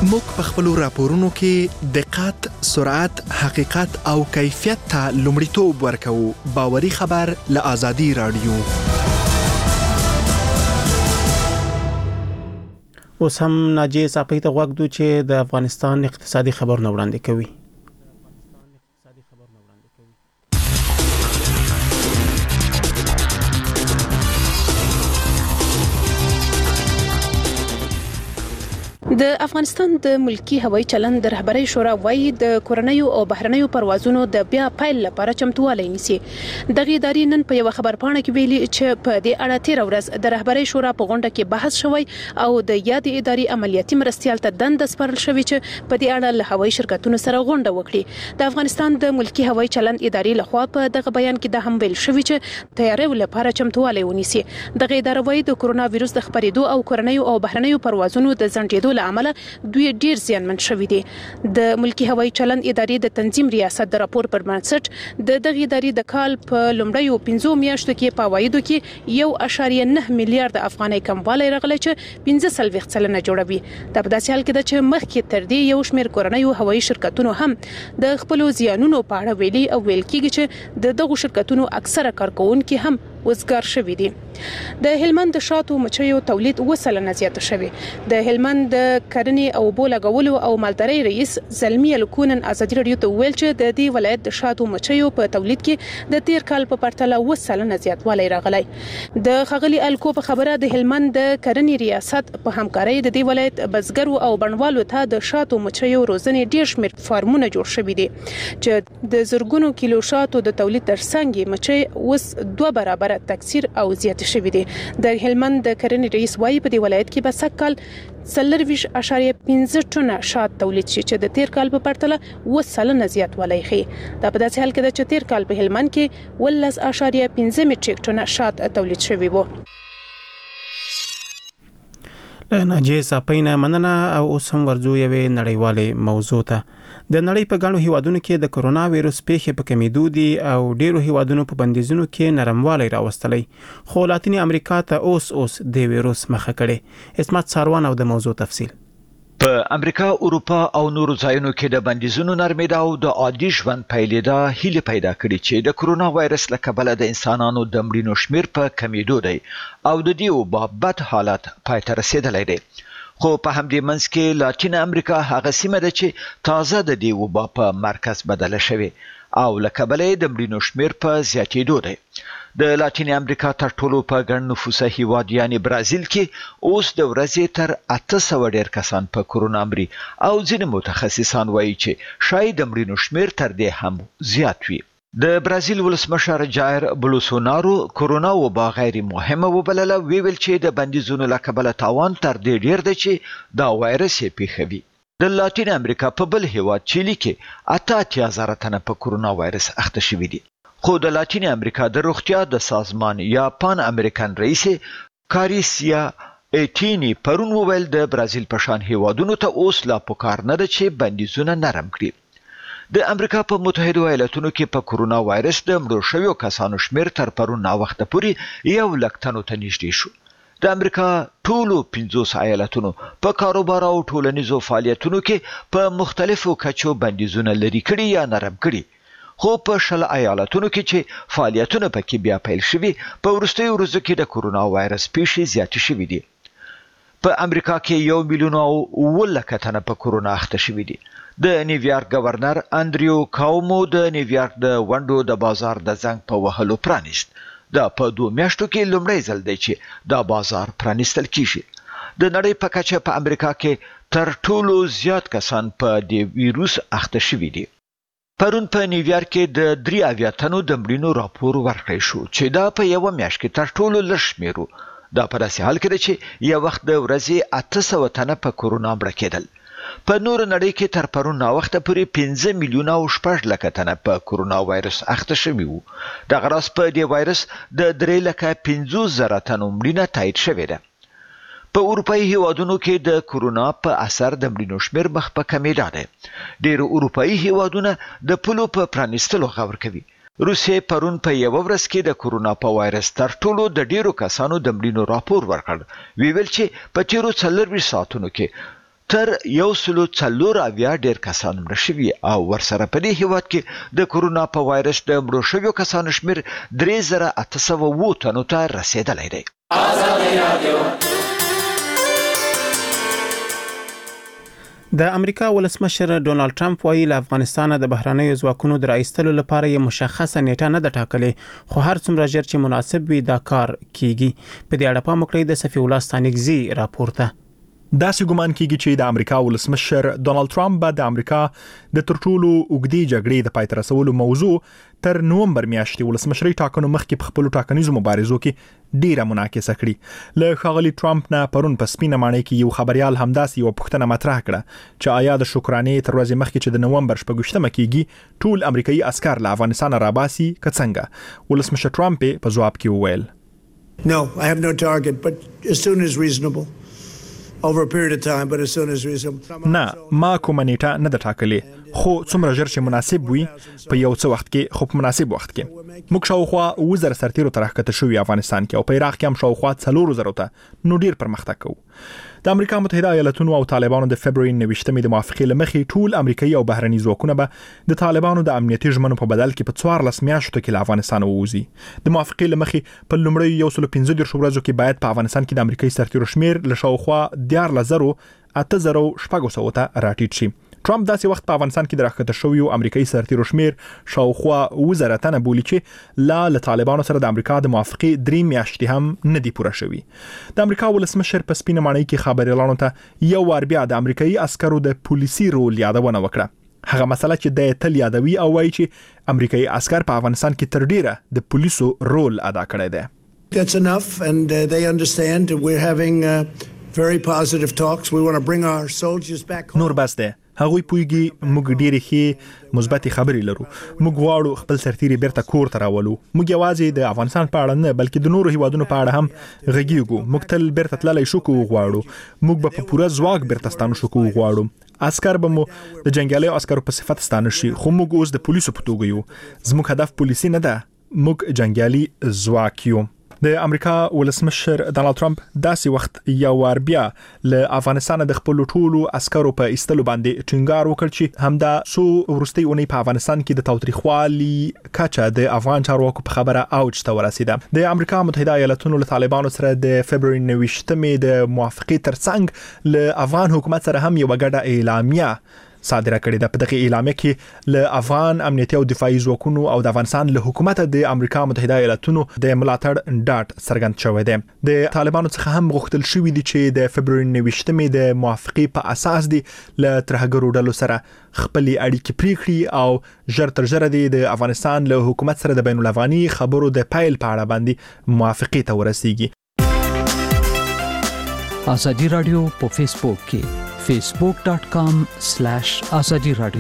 موږ په خپلو راپورونو کې دقت، سرعت، حقیقت او کیفیت ته لومړیتوب ورکوو. باوري خبر له آزادي رادیو. اوس هم ناجیه صاحب ته غوږ دو چې د افغانستان اقتصادي خبرونه وړاندې کوي. د افغانستان د ملکی هوایي چلند د رهبرۍ شورا وايي د کورنیو او بهرنیو پروازونو د بیا پیل لپاره چمتووالی نیسي. دغه ادارې نن په یو خبرپاڼه کې ویلي چې په دې اړه تیر ورځ د رهبرۍ شورا په غونډه کې بحث شوی او د یاد ادارې عملیاتي مرستيال ته دند سپارل شوی چې په دې اړه له هوایي شرکتونو سره غونډه وکړي. د افغانستان د ملکی هوایي چلند ادارې لخوا په دغه بیان کې د هم ویل شوی چې تیاری لپاره چمتووالی ونیسي. دغه اداره وايي د کورونا وایرس د خپرېدو او کورنیو او بهرنیو پروازونو د ځنډېدو عمله دوی ډیر زیانمن شوي دي. د ملکی هوایي چلند ادارې د تنظیم ریاست د راپور پر بنسټ د دغه ادارې د کال په لومړیو پنځو میاشتو کې په عوایدو کې یو اشاریه نه میلیارډ افغانۍ کموالی راغلی چې پنځه څلوېښت سلنه جوړوي. دا په داسې حال کې ده چې مخکې تر دې یو شمېر کورنیو هوایي شرکتونو هم د خپلو زیانونو په اړه ویلي او ویل کېږي چې د دغو شرکتونو اکثره کارکوونکي هم وزګار شوي دي. د هلمند د شاتو مچیو تولید اوه سلنه زیات شوی. د هلمند د کرنې او اوبو لګولو او مالدارۍ رئیس زلمی الکونن ازادي رادیو ته ویل چې د دې ولایت د شاتو مچیو په تولید کې د تیر کال په پرتله اوه سلنه زیاتوالی راغلی. د ښاغلي الکو په خبره د هلمند د کرنې ریاست په همکارۍ د دې ولایت بزګرو او بڼوالو ته د شاتو مچیو روزنې ډیر شمېر فارمونه جوړ شوي دي چې د زرګونو کیلو شاتو د تولید ترڅنګ مچۍ اوس دوه برابره تکثیر او زیات شوی دی. د هلمند د کرنې رئیس وايي په دې ولایت کې به سږ کال څلرویشت اعشاریه پنځه ټنه شات تولید شي چې د تیر کال په پرتله اوه سلنه زیاتوالی ښیي. دا په داسې حال کې ده چې تیر کال په هلمند کې اوولس اعشاریه پنځه میټریک ټنه شات تولید شوي وو. له ناجیه صاحب نه مننه. او اوس هم ورځو یوې نړیوالې موضوع ته. د نړۍ په ګڼو هیوادونو کې د کورونا وایرس پیښې په کمیدو دي او ډیرو هیوادونو په بندیزونو کې نرموالی راوستلی، خو لاتینی امریکا ته اوس اوس د وایرس مخه کړي. اسمت ساروان او د موضوع تفصیل. په امریکا، اروپا او نورو ځایونو کې د بندیزونو نرمیدا او د عادي ژوند پیلېدا هیله پیدا کړې چې د کورونا وایرس له کبله د انسانانو د مړینو شمیر په کمیدو دی او د دې وبا بد حالت پای ته رسیدلی دی. خو په همدې منځ کې لاتین امریکا هغه سیمه ده چې تازه د دې وبا په مرکز بدله شوې او له کبله د مړینو شمیر په زیاتېدو دی. د لاتین امریکا تر ټولو په ګڼ نفوسه هیواد یعنی برازیل کې اوس د ورځې تر اته سوه ډیر کسان په کورونا مري او ځینې متخصصان وایي چې شاید د مړینو شمیر تر دې هم زیات وي. د برازیل ولسمشر جایر بولسونارو کورونا وبا غیر مهمه وبلله، ویل چې د بندیزونو له کبله تاوان تر دې ډیر دی چې دا وایرس یې پیښوي. د لاتین امریکا په بل هیواد چیلی کې اته اتیا زره تنه په کورونا وایرس اخته شوي دي. خو د لاتین امریکا د روغتیا د سازمان یا پان امریکن رئیس کاریسیا ایټینی پرون وویل د برازیل په شان هیوادونو ته اوس لا پکار نه ده چې بندیزونه نرم کړي. د امریکا په متحده ایالاتونو کې په کورونا وایرس د مړو شویو کسانو شمیر تر پرون ناوخته پورې یو لک تنو ته نږدې شو. د امریکا ټولو پنځوس ایالتونو په کاروبار او ټولنیزو فعالیتونو کې په مختلفو کچو بندیزونه لري کړي یا نرم کړي. خو په شل ایالتونو کې چې فعالیتونه پکې بیا پیل شوي، په وروستیو ورځو کې د کورونا وایرس پیښې زیاتې شوي دي. په امریکا کې یو میلیون او اووه لکه تنه په کورونا اخته شوي دي. د نیویارک گورنر انډریو کاومو د نیویارک د ونډو د بازار د زنګ په وهلو پرانیست. دا په دوه میاشتو کې لومړی ځل دی چې دا بازار پرانیستل کیږي. د نړۍ په کچه په امریکا کې تر ټولو زیات کسان په دې ویروس اخته شوي دي. پرون په نیویارک کې د درې اویا تنو د مړینو راپور ورکړی شو چې دا په یوه میاشت کې تر ټولو لږ شمېر و. دا په داسې حال کې ده چې یو وخت د ورځې اته سوه تنه په کورونا مړه کېدل. په نور نړۍ کې تر پرون ناوخته پورې پنځه میلیونه او شپږ لکه تنه په کورونا وایرس اخته شوي وو. دغه راز په دې وایرس د درې لکه پنځوس زره تنو مړینه تایید شوې ده. په اروپایي هیوادونو کې د کورونا په اثر د مړینو شمیر مخ په کمیدا دی. ډېر اروپایي هیوادونه د پولو په پرانیستلو غور کوي. روسیې پرون په یوه ورځ کې د کورونا په وایرس تر ټولو د ډیرو کسانو د مړینو راپور ورکړ. ویل چې په تیرو څلورویشت ساعتونو کې تر یو سلو څلور اویا ډیر کسان مړه شوي او ورسره په دې هیواد کې د کورونا په وایرس د مړو شویو کسانو شمیر درې زره اته سوه اووه تنو ته رسیدلی دی. د امریکا ولسمشر ډونالد ټرمپ وایي له افغانستان د بهرنیو ځواکونو د راایستلو لپاره یو مشخصه نیټه نه ده ټاکلې، خو هر څومره ژر چې مناسب وي دا کار کیږي. په دې اړه پام وکړئ د صفی الله ستانکزي راپورته. داسې ګمان کیږي چې د امریکا ولسمشر ډونالد ټرمپ به د امریکا د تر ټولو اوږدې جګړې د پای ته رسولو موضوع تر نومبر میاشتې ولسمشرۍ ټاکنو مخکې په خپلو ټاکنیزو مبارزو کې ډیره منعکسه کړي. له ښاغلي ټرمپ نه پرون په سپینه ماڼۍ کې یو خبریال همداسې یوه پوښتنه مطرح کړه چې آیا د شکرانې تر ورځې مخکې چې د نومبر شپږویشتمه کیږي ټول امریکایي عسکر له افغانستانه راباسي که څنګه؟ ولسمشر ټرمپ په ځواب کې وویل No, I have no target, but as soon as reasonable. Over a period of time, but as soon as reasonable. نه ما کومه نیټه نه ده ټاکلې، خو څومره ژر چې مناسب وي په یو څه وخت کې، خو په مناسب وخت کې. موږ شاوخوا اووه زره سرتیرو ته راښکته شوي افغانستان کې او په عراق کې هم شاوخوا څلورو زرو ته، نو ډیر پرمختګ کوو. د امریکا متحده ایالاتونو او طالبانو د فبروري نویشتمې د موافقې له مخې ټول امریکایي او بهرني ځواکونه به د طالبانو د امنیتي ژمنو په بدل کې په څوارلس میاشتو کې له افغانستان ووځي. د موافقې له مخې په لومړیو یو سلو پنځه دېرشو ورځو کې باید په افغانستان کې د امریکایي سرتیرو شمیر له شاوخوا دیارلس زرو اته زرو شپږو سوو ته راټیټ شي. ټرمپ داسې وخت په افغانستان کې د راښکته شویو امریکایي سرتیرو شمیر شاوخوا اووه زره تنه بولي چې لا له طالبانو سره د امریکا د موافقې درې میاشتې هم نه دي پوره شوي. د امریکا ولسمشر په سپینه ماڼۍ کې خبریالانو ته یو وار بیا د امریکایي عسکرو د پولیسي رول یادونه وکړه، هغه مسله چې د تل یادوي او وایي چې امریکایي عسکر په افغانستان کې تر ډیره د پولیسو رول ادا کړی دی. That's enough and uh, they understand we're having uh, very positive talks. We want to bring our soldiers back home. نور بس دی. هغوی پویږي موږ ډېرې ښې مثبتې خبرې لرو. موږ غواړو خپل سرتیري بیرته کور ته راولو. موږ یوازې د افغانستان په اړه نه بلکې د نورو هیوادونو په اړه هم غږیږو. موږ تل بیرته تللی شو که وغواړو. موږ به په پوره ځواک بیرته ستانه شو که وغواړو. عسکر به مو د جنګیالیو عسکرو په صفت ستانه شي، خو موږ اوس د پولیسو په توګه یو. زموږ هدف پولیسي نه ده، موږ جنګیالي ځواک یو. د امریکا ولسمشر ډونالد ټرمپ داسې وخت یو وار بیا له افغانستان د خپل ټولو عسکرو په ایستلو باندې ټینګار وکړ چې همدا سو وروستۍ اونۍ په افغانستان کې د تاوتریخوالي کچه د افغان چارواکو په خبره اوج ته ورسیده. د امریکا متحده ایالاتونو له طالبانو سره د فبروري نویشتمې د موافقې ترڅنګ له افغان حکومت سره هم یو ګډه اعلامیه صادره کړې ده. په دغه اعلامیه کې له افغان امنیتي او دفاعي ځواکونو او د افغانستان له حکومت د امریکا متحده ایالاتونو د ملاتړ ډاډ څرګند شوی دی. د طالبانو څخه هم غوښتل شوی دی چې د فبروري نویشتمې د موافقې په اساس دی له ترهګرو ډلو سره خپلې اړیکې پرې کړي او ژر تر ژره دی د افغانستان له حکومت سره د بین الافغاني خبرو د پیل په اړه باندې موافقې ته ورسیږي. ازادي رادیو په فیسبوک کې facebook dot com slash azadi radio.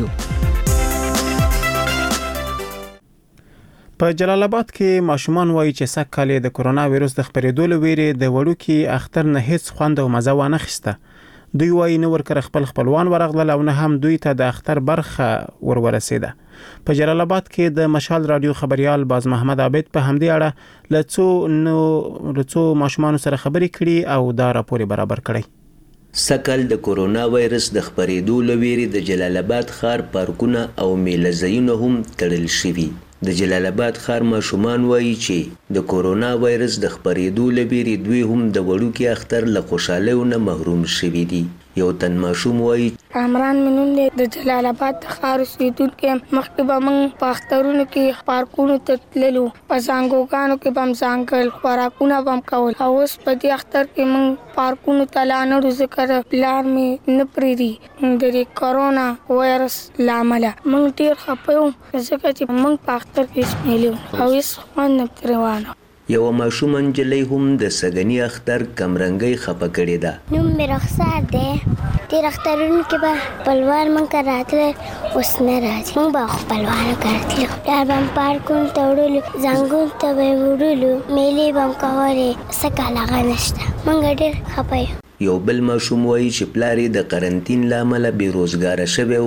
په جلال آباد کې ماشومان وایي چې سږ کال د کرونا وایرس د خپرېدو له ویرې د وړوکي اختر نه هیڅ خوند او مزه وانه خسته. دوی وایي نه ورکر خپل خپلوان ورغلل او نه هم دوی ته د اختر برخه ورورسېده. په جلال آباد کې د مشال رادیو خبريال باز محمد عابد په همدې اړه لڅو نو لڅو ماشومان سره خبرې کړي او دا راپور برابر کړي. سکل د کورونا وایرس د خپرېدو لويري د جلال آباد ښار پارکونه او میله ځایونه هم تړل شوي. د جلال آباد ښار ماشومان وایي چې د کورونا وایرس د خپرېدو لويري دوی هم د وړوکي اختر له خوشالیو نه محروم شوي دي. یو تن ماشوم وایي کامران منون د جلال آباد د ښار اوسېدونکي مخکې به موږ په اخترونو کې پارکونو ته تللو، په زانګوګانو کې به هم زانګل، خوراکونه به هم کول. او اوس په دې اختر کې موږ پارکونو ته لا نه ځو ځکه د پلار مې نه پرېږدي د دې کرونا وایرس له امله. موږ ډېر خفه یو ځکه چې موږ په اختر کې شمېلي وو او هېڅ خوند نه پرې وانه. یو ماشوم نجلۍ هم د سګنی اختر کمرنګي خپه کړې ده. نوم مې رخصت دی. تیر اخترونو کې به خپلوان مونږ ته راتله، اوس نه راځي. مونږ به خپلوانو کره تلو، پلار به هم پارکونو ته وړلو، زنګون ته به یې وړلو، میلې به هم کولې. څه کال هغه نشته. مونږ ډېر خفه یو. یو بل ماشوم وایي چې پلار یې د قرنطین له امله بېروزګاره شوی و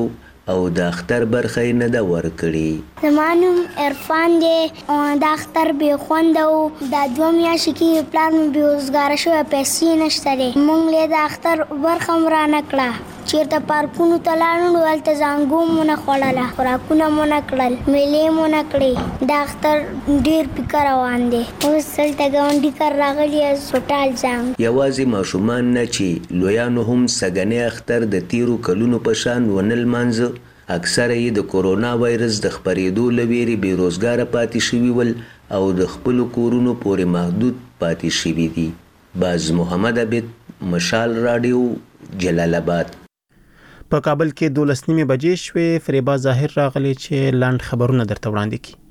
او د اختر برخه نه ده ورکړې. زما نوم عرفان دی او د اختر بې خونده و. دا دوه میاشتې کې پلار مې بېوزګاره شوی، پیسې نشته دی. موږ یې د اختر برخه هم رانه کړه. چېرته پارکونو ته لاړو نو هلته زانګو مو نه خوړله، خوراکونه مو نه کړل، میلې مو نه کړې. د اختر ډېر فکر روان دی. اوس دلته ګاونډي کار راغلی هسپتال ځم. یوازې ماشومان نه چې لویانو هم سږنی اختر د تیرو کلونو په شان ونه لمانځه. اکثره یې د کورونا وایرس د خپرېدو له ویرې بېروزګاره پاتې شوي ول او د خپلو کورونو پورې محدود پاتې شوي دي. باز محمد عبید، مشال راډیو، جلال آباد. په کابل کې دولس نیمې بجې شوې. فریبا ظاهر راغلی چې لاند خبرونه درته وړاندې کړي.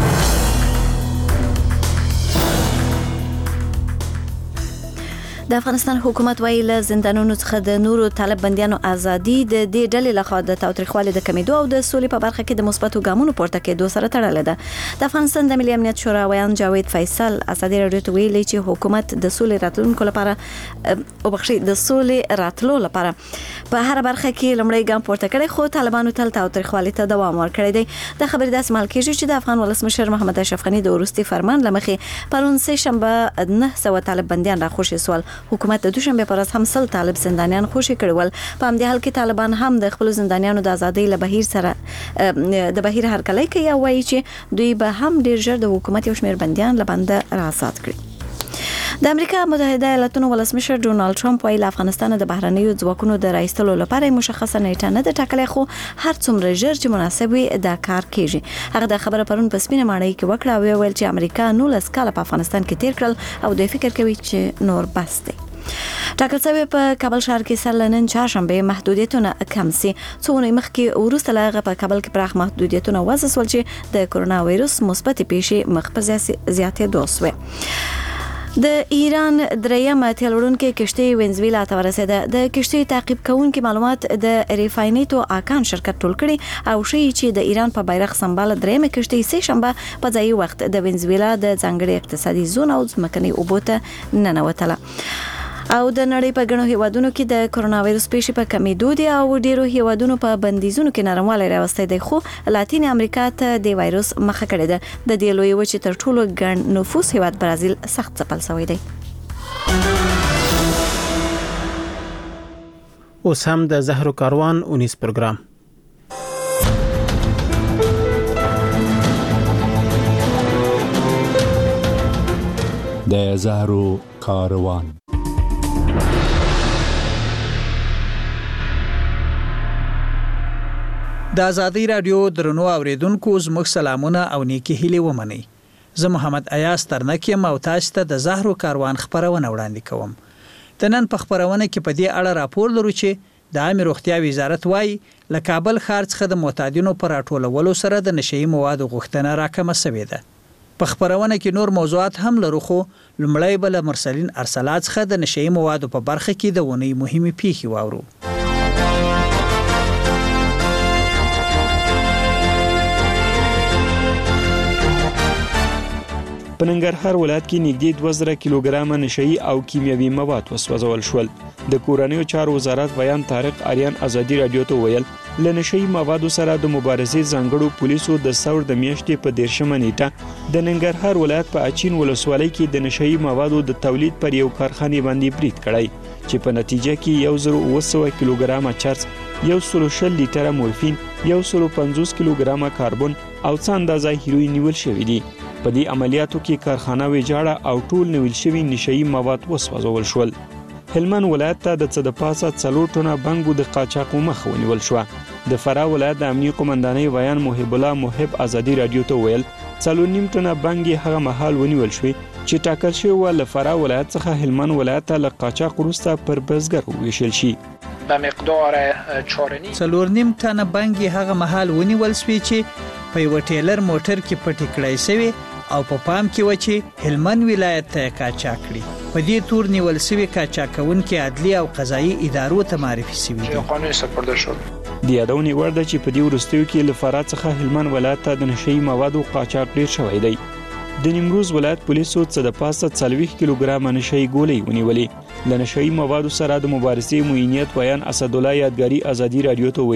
د افغانستان حکومت وایي له زندانونو څخه د نورو طالب بنديانو ازادي د دې ډلې لخوا د تاوتریخوالي د کمیدو او د سولې په برخه کې د مثبتو ګامونو پورته کېدو سره تړلې ده. د افغانستان د ملي امنیت شورا ویان جاوید فیصل ازادي راډیو ته ویلي چې حکومت د سولې راتلونکو لپاره او بخښي د سولې راتلو لپاره په هر برخه کې لمړی ګام پورته کړي، خو طالبانو تل تاوتریخوالي ته دوام ورکړی دی. د خبرې داسې مهال کېږي چې د افغان ولسمشر محمد اشرف غني د وروستي فرمان لمخې پرون سه شنبه نه سوه طالب بنديان راخوشي سول. حکومت د دوشنبه پر ورځ هم سل طالب زندانیان خوشي کړي ول. په همدې حال کې طالبان هم د خپل زندانیانو د ازادۍ له بهیر سره د بهیر هرکلی کوي او وایي چې دوی به هم ډیر ژر د حکومت یو شمېر بندیان له بنده را آزاد کړي. د امریکا متحده ایالاتونو ولسمشر ډونالد ټرمپ وایي افغانستان د بهرنیو ځواکونو د راایستلو لپاره مشخصه نیټه نه ده ټاکلې، خو هر څومره ژر چې مناسب وي دا کار کیږي. هغه د خبره پرون په سپینه ماڼۍ کې وکړه او ویل چې امریکا نولس کاله په افغانستان کې تیر کړل او دوی فکر کوي چې نور بس دی. ټاکل شوی په کابل ښار کې سر لنن چهارشنبه محدودیتونه کم سي. څو ورځې مخکې وروسته له هغه په کابل کې پراخ محدودیتونه وضع شول چې د کورونا وایرس مثبت پیښې مخ په زیاتېدو شوې. د ایران دریم تیلورونکې کشتۍ وینزویلا ته ورسېده. د کشتۍ تعقیب کوونکې معلومات د ریفاینیټو آکان شرکت ټول کړي او ښیي چې د ایران په بیرغ سمبال دریم کشتۍ سه شنبه په ځایي وخت د وینزویلا د ځانګړي اقتصادي زون او ځمکني اوبو ته ننوتله. او د نړۍ په ګڼو هیوادونو کې د کورونا وایرس پیښې په کمیدو دي او ډیرو هیوادونو په بندیزونو کې نرموالی راوستی دی، خو لاتین امریکا ته د وایرس مخه کړې ده. د دې لوی وچې تر ټولو ګڼ نفوس هیواد برازیل سخت ځپل شوی دی. اوس هم د زهرو کاروان اونیس پروګرام. د زهرو کاروان. د آزادۍ رادیو درنو اوریدونکو زموږ سلامونه او نیکی هیلې ومنئ. زه محمد ایاز ترنک یم او تاسو ته د زهرو کاروان خبرونه وړاندې کوم. د نن په خبرونه کې په دې اړه راپور لرو چې د عامه روغتیا وزارت وايي له کابل ښار څخه د معتادینو پر راټولولو سره د نشئی موادو غوښتنه راکمه شوې ده. په خبرونه کې نور موضوعات هم لرو، خو لومړی بل مرسلین ارسلات څخه د نشئی موادو په برخه کې د ونی مهمه پیښې واورو. په ننګرهار ولایت کې نږدې دوه زره کیلوګرامه نشئی او کیمیاوي مواد وسوځول شول. د کورنیو چارو وزارت بیان طارق آریان آزادي رادیو ته ویل له نشئی موادو سره د مبارزې ځانګړو پولیسو د ثور د میاشتې په دیرشمه نیټه د ننګرهار ولایت په اچین ولسوالۍ کې د نشئی موادو د تولید پر یو کارخانه باندې برید کړی چې په نتیجه کې یو زر اوه سوه کیلوګرامه چرس، یو سل شل لیټره مورفین، یو سل پنځوس کیلوګرامه کاربن او څه اندازه هیروین نیول شوی دی. په دې عملیاتو کې کارخانه ویجاړه او ټول نیول شوي نشئی مواد وسوځول شول. هلمند ولایت ته د څه د پاسه څلور ټنه بنګو د قاچاق مخه ونیول شوه. د فراه ولایت د امنیه قومندانۍ ویان محب الله محب آزادي رادیو ته ویل څلور نیم ټنه بنګ هغه مهال ونیول شوی چې ټاکل شوی و له فراه ولایت څخه هلمند ولایت ته له قاچاق وروسته پر بزګر وویشل شي. به مقدار څلور نیم ټنه بنګ هغه مهال ونیول شوی چې په یو ټیلر موټر کې پټ کړای شوی او په پام کې و چې هلمند ولایت ته قاچاق کړي. په دې تور نیول شوی قاچاقونکي عدلي او قضایي ادارو ته معرفي شوي دي. قانوني سپرده شول. د یادونې وړ ده چې په دې وروستیو کې له فراه څخه هلمند ولایت ته د نشئی موادو قاچاق ډیر شوی دی. د نیمروز ولایت پولیسو څه د پاسه څلوېښت کیلوګرامه نشئی ګولۍ ونیولې. له نشئی موادو سره د مبارزې معینیت ویان اسدالله یادګاري آزادي رادیو ته ویل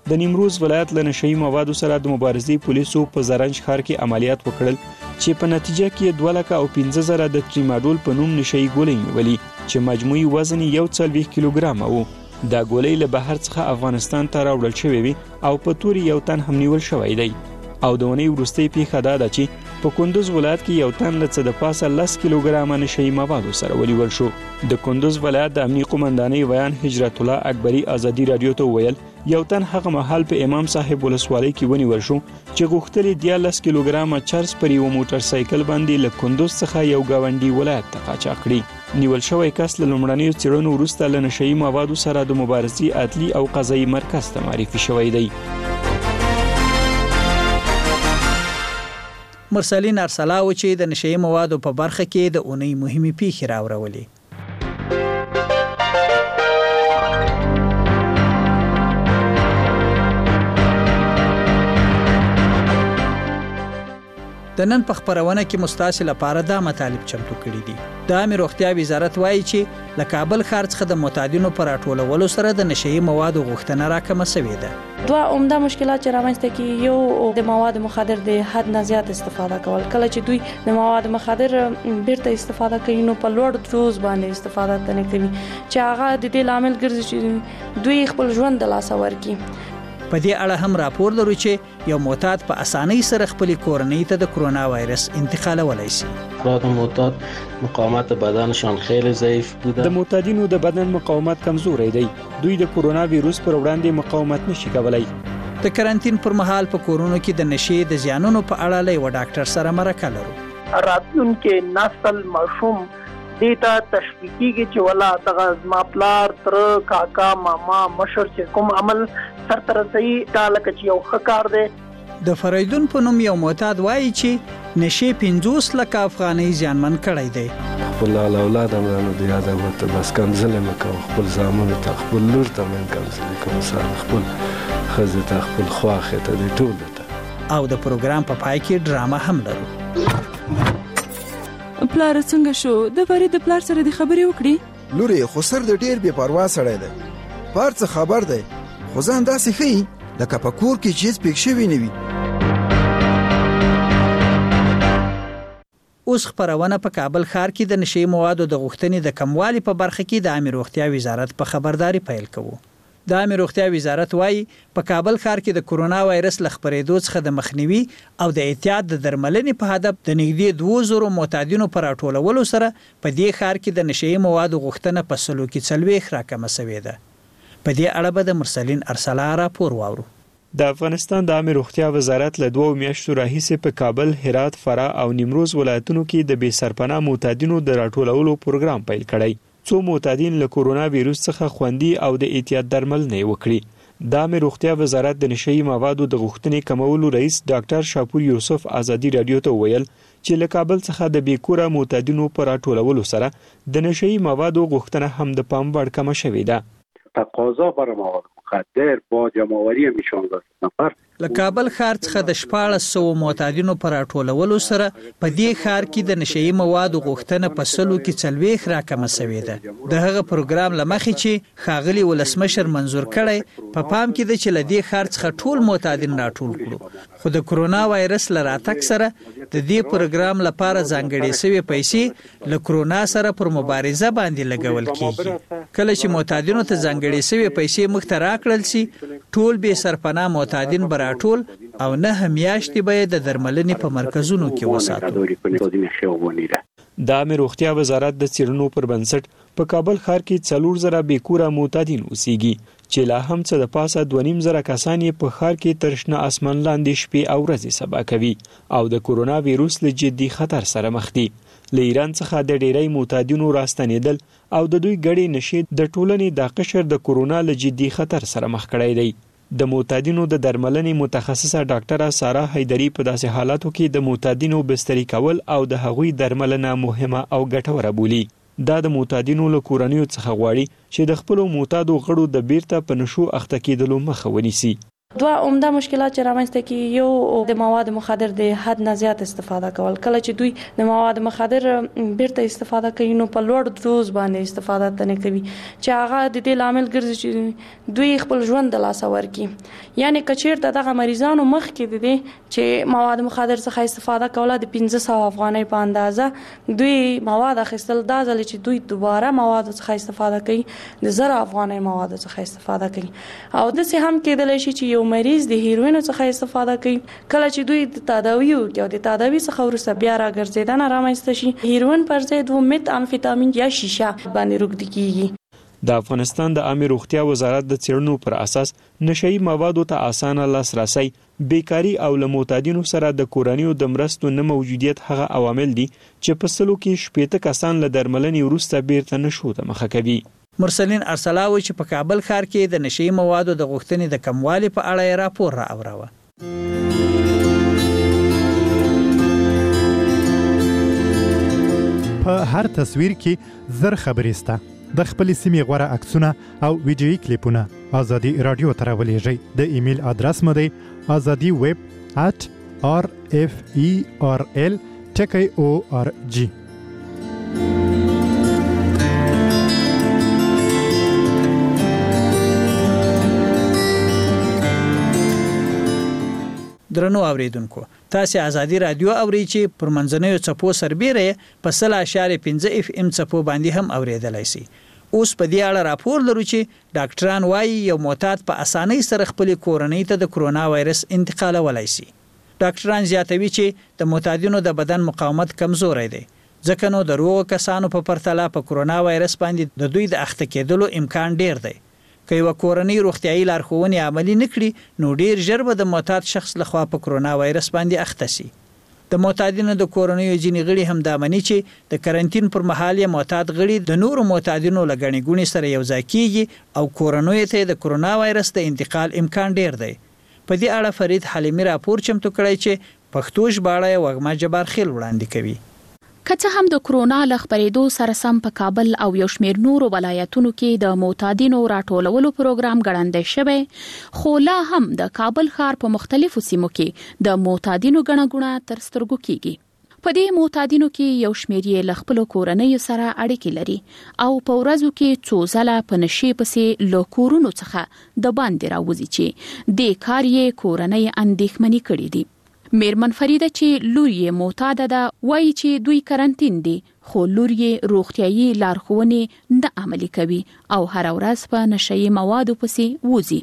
د نیمروز ولایت له نشئی موادو سره د مبارزې پولیسو په زرنج ښار کې عملیات وکړل چې په نتیجه کې دوه لکه او پنځه زره د ټریماډول په نوم نشئی ګولۍ نیولې چې مجموعي وزن یو څلوېښت کیلوګرامه و. دا ګولۍ له بهر څخه افغانستان ته راوړل شوې وي او په توري یو تن هم نیول شوی دی. او د اونۍ وروستۍ پیښه دا ده چې په کندوز ولایت کې یو تن له څه د پاسه لس کیلوګرامه نشئی موادو سره ونیول شو. د کندوز ولایت د امنیه قومندانۍ ویان هجرت الله اکبری ازادي رادیو ته وویل یو تن هغه مهال په امام صاحب ولسوالۍ کې ونیول شو چې غوښتل دیارلس کیلوګرامه چرس پر یو موټر سایکل باندې له کندوز څخه یو گاونډي ولایت ته قاچاق کړي. نیول شوی کس له لومړنیو څېړنو وروسته له نشئی موادو سره د مبارزې عدلي او قضایي مرکز ته معرفي شوی دی. مرسلین ارسلاو چې د نشئی موادو په برخه کې د اونۍ مهمه پیښې راوړولې. د نن په خبرونه کې مستاسل لپاره دا مطالب چمتو کړي دي. د عامه روغتیا وزارت وایي چې له کابل ښار څخه د معتادینو پر راټولولو سره د نشئی موادو غوښتنه راکمه شوې ده. دوه عمده مشکلات چې رامنځته کیږي، یو د مواد مخدر د حد نه زیات استفاده کول. کله چې دوی د مواد مخدر بیرته استفاده کوي نو په لوړ دوز باندې استفاده نه کوي چې هغه د دې لامل ګرځي چې دوی خپل ژوند د لاسه ورکړي. په دې اړه هم راپور لرو چې یو معتاد په اسانۍ سره خپل کورنۍ ته د کرونا وایرس انتقالولای شي. افراد معتاد مقاومت بدنشان خیلی ضعیف بوده. د معتادینو د بدن مقاومت کمزوری دی. دوی د کرونا ویروس پر وړاندې مقاومت نشي کولای. د کرنټین پر مهال په کورونو کې د نشي د زیانونو په اړه له یو ډاکټر سره مرکه لرو. راتلونکي نسل ماشوم دیتا تشویقیږي چې ولا دغه زما پلار تر کاکا ماما مشر چې کوم عمل سرته رسوي دا لکه چې یو ښه کار دی. د فریدون په نوم یو معتاد وایي چې نشي پنځوس لکه افغانۍ زیانمن کړی دی. خپل اولاد هم رانه د یاده ورته بس کم ظلم وکړو، خپل زامنو ته خپل لور ته من کم ظلم کوم سره خپل ښځې ته خپل خواښې ته د ټولو ته. او د پروګرام په پای کې ډرامه هم لرو. پلار څنګه شو؟ د فرید د پلار سره د خبرې وکړي؟ لوري خو سر د ډیر بې پروا سړی دی. پلار څه خبر دی خو ځان داسې ښیي لکه په کور کې چیز پېښ شوي نه وي. اوس خبرونه په کابل ښار کې د نشئی موادو د غوښتنې د کموالي په برخه کې د عامه روغتیا وزارت په خبرداري پیل کوي. د عامه روغتیا وزارت وایي په کابل ښار کې د کرونا وایرس له خپرېدو څخه د مخنیوي او د احتیاط د درملنې په هدف د نږدې دوه زره معتادینو پر راټولولو سره په دې ښار کې د نشئی موادو غوښتنه په سلو کې څلوېښت راکمه شوې ده. په دې اړه به د مرسلین ارسلا راپور واورو. د افغانستان د عامه روغتیا وزارت له دوه میاشتو راهیسې په کابل، هرات، فراه او نیمروز ولایتونو کې د بې سرپناه معتادینو د راټولولو پروګرام پیل کړی. څو معتادین له کرونا ویروس څخه خوندي او د احتیاط درملنه وکړي. د عامه روغتیا وزارت د نشئی موادو د غوښتنې کمولو رئیس ډاکټر شاپور یوسف ازادي رادیو ته ویل چې له کابل څخه د بیکوره معتادینو پر راټولولو سره د نشئی موادو غوښتنه هم د پام وړ کمه شوې ده. تقاضا بر مواد مخدر با جمعآوری شانزده نفر له کابل ښار څخه د شپاړس سوه معتادینو پر راټولولو سره په دې ښار کې د نشئی موادو غوښتنه په سلو کې څلوېښت راکمه شوې ده. د هغه پروګرام له مخې چې ښاغلي ولسمشر منظور کړی په پام کې ده چې له دې ښار څخه ټول معتادین راټول کړو. خو د کرونا وایرس له راتګ سره د دې پروګرام لپاره ځانګړې شوې پیسې له کرونا سره پر مبارزه باندې لګول کیږي. کله چې معتادینو ته ځانګړې شوې پیسې مخ ته راکړل شي ټول بې سرپناه معتادین به راټول او نه میاشتې به د درملنې په مرکزونو کې وساتو. د عامه روغتیا وزارت د څېړنو پر بنسټ په کابل ښار کې څلور زره بیکوره معتادین اوسېږي چې لا هم څه د پاسه دوه نیم زره کسان یې په ښار کې تر شنه اسمان لاندې شپې او ورځې سبا کوي او د کرونا ویروس له جدي خطر سره مخ دي. له ایران څخه د ډیری معتادینو راستنېدل او د دوی ګډې نشې د ټولنې د قشر د کرونا له جدي خطر سره مخ کړی دی. د معتادینو د درملنې متخصصه ډاکټره سارا حیدری په داسې حالاتو کې د معتادینو بستري کول او د هغوی درملنه مهمه او ګټوره بولي. دا د معتادینو له کورنیو څخه غواړي چې د خپلو معتادو غړو د بیرته په نشو اخته کېدلو مخه ونیسي. دوه عمده مشکلات چې رامنځته کی یو د مواد مخدر د حد نه زیات استفاده کول. کله چې دوی د مواد مخدر بیرته استفاده کوي نو په لوړ دوز باندې استفاده تنه کوي چې هغه د دې لامل ګرځي چې دوی خپل ژوند د لاس ورکي. یعنی کچیر دغه مریضانو مخ کې دي چې مواد مخدر څخه استفاده کوله د پنځه سوه افغانۍ په اندازه دوی مواد اخیستل دا ځل چې دوی دوباره مواد څخه استفاده کوي د زر افغانۍ مواد څخه استفاده کوي. او د څه هم کېدل شي چې یو مریض د هیروین څخه استفاده کوي کله چې دوی د تداوی او د تداوی څخه ورسته بیا راګرځیدنه رامنځته شي هیروین پر ځای د مت امفیتامین یا شیشه باندې روږدي کیږي. د افغانستان د عامه روغتیا وزارت د څېړنو پر اساس نشئی موادو ته اسانه لاسرسي، بیکاری او لمعتادینو سره د کورنیو د مرستو نه موجودیت هغه عوامل دي چې په سلو کې شپېته کسان له درملنې وروسته بیرته نشو ته مخه کوي. مرسلین ارسلاوي چې په کابل ښار کې د نشئی موادو د غوښتنې د کموالي په اړه راپور را اوراوه. په هر تصویر کې زر خبرې سته. د خپل سیمې غوره عکسونه او ویډیویي کلیپونه ازادي رادیو ته راولېږئ. د ایمیل ادرس مو دی ازادي ویب at r f e r l ټکی o r g. درنو اوریدونکو، تاسو ازادي رادیو اورئ چې پر منځنیو څپو سربېره په سل اشاریه پنځه اف ام څپو باندې هم اوریدلای شي. اوس په دې اړه راپور لرو چې ډاکټران وایي یو معتاد په اسانۍ سره خپل کورنۍ ته د کرونا وایرس انتقالولای شي. ډاکټران زیاتوي چې د معتادینو د بدن مقاومت کمزوري دی، ځکه نو د روغو کسانو په پرتله په کرونا وایرس باندې د دوی د اخته کېدلو امکان ډیر دی. که یو کورنۍ روغتیايي لارښوونې عملي نکړي نو ډیر ژر به د معتاد شخص لخوا په کرونا وایرس باندې اخته شي. د معتادینو د کورنیو ځینې غړي هم دا مني چې د کرنټین پر مهال یې معتاد غړي د نورو معتادینو له ګڼې ګوڼې سره یو ځای کیږي او کورنیو ته د کرونا وایرس د انتقال امکان ډیر دی. په دې اړه فرید حلیمی راپور چمتو کړی چې پښتو ژباړه یې وږمه جبار خیل وړاندې کوي. که څه هم د کرونا له خپرېدو سره سم په کابل او یو شمېر نورو ولایتونو کې د معتادینو راټولولو پروګرام ګړندی شوی، خو لا هم د کابل ښار په مختلفو سیمو کې د معتادینو ګڼه ګوڼه تر سترګو کیږي. په دې معتادینو کې یو شمېر یې له خپلو کورنیو سره اړیکې لري او په ورځو کې څو ځله په نشې پسې له کورونو څخه د باندې راوځي چې دې کار یې کورنۍ اندېښمنې کړي دي. میرمن فریده چې لور یې معتاده ده وایي چې دوی کرنټین دي، خو لور یې روغتیايي لارښوونې نه عملي کوي او هر ورځ په نشهیي موادو پسې وځي.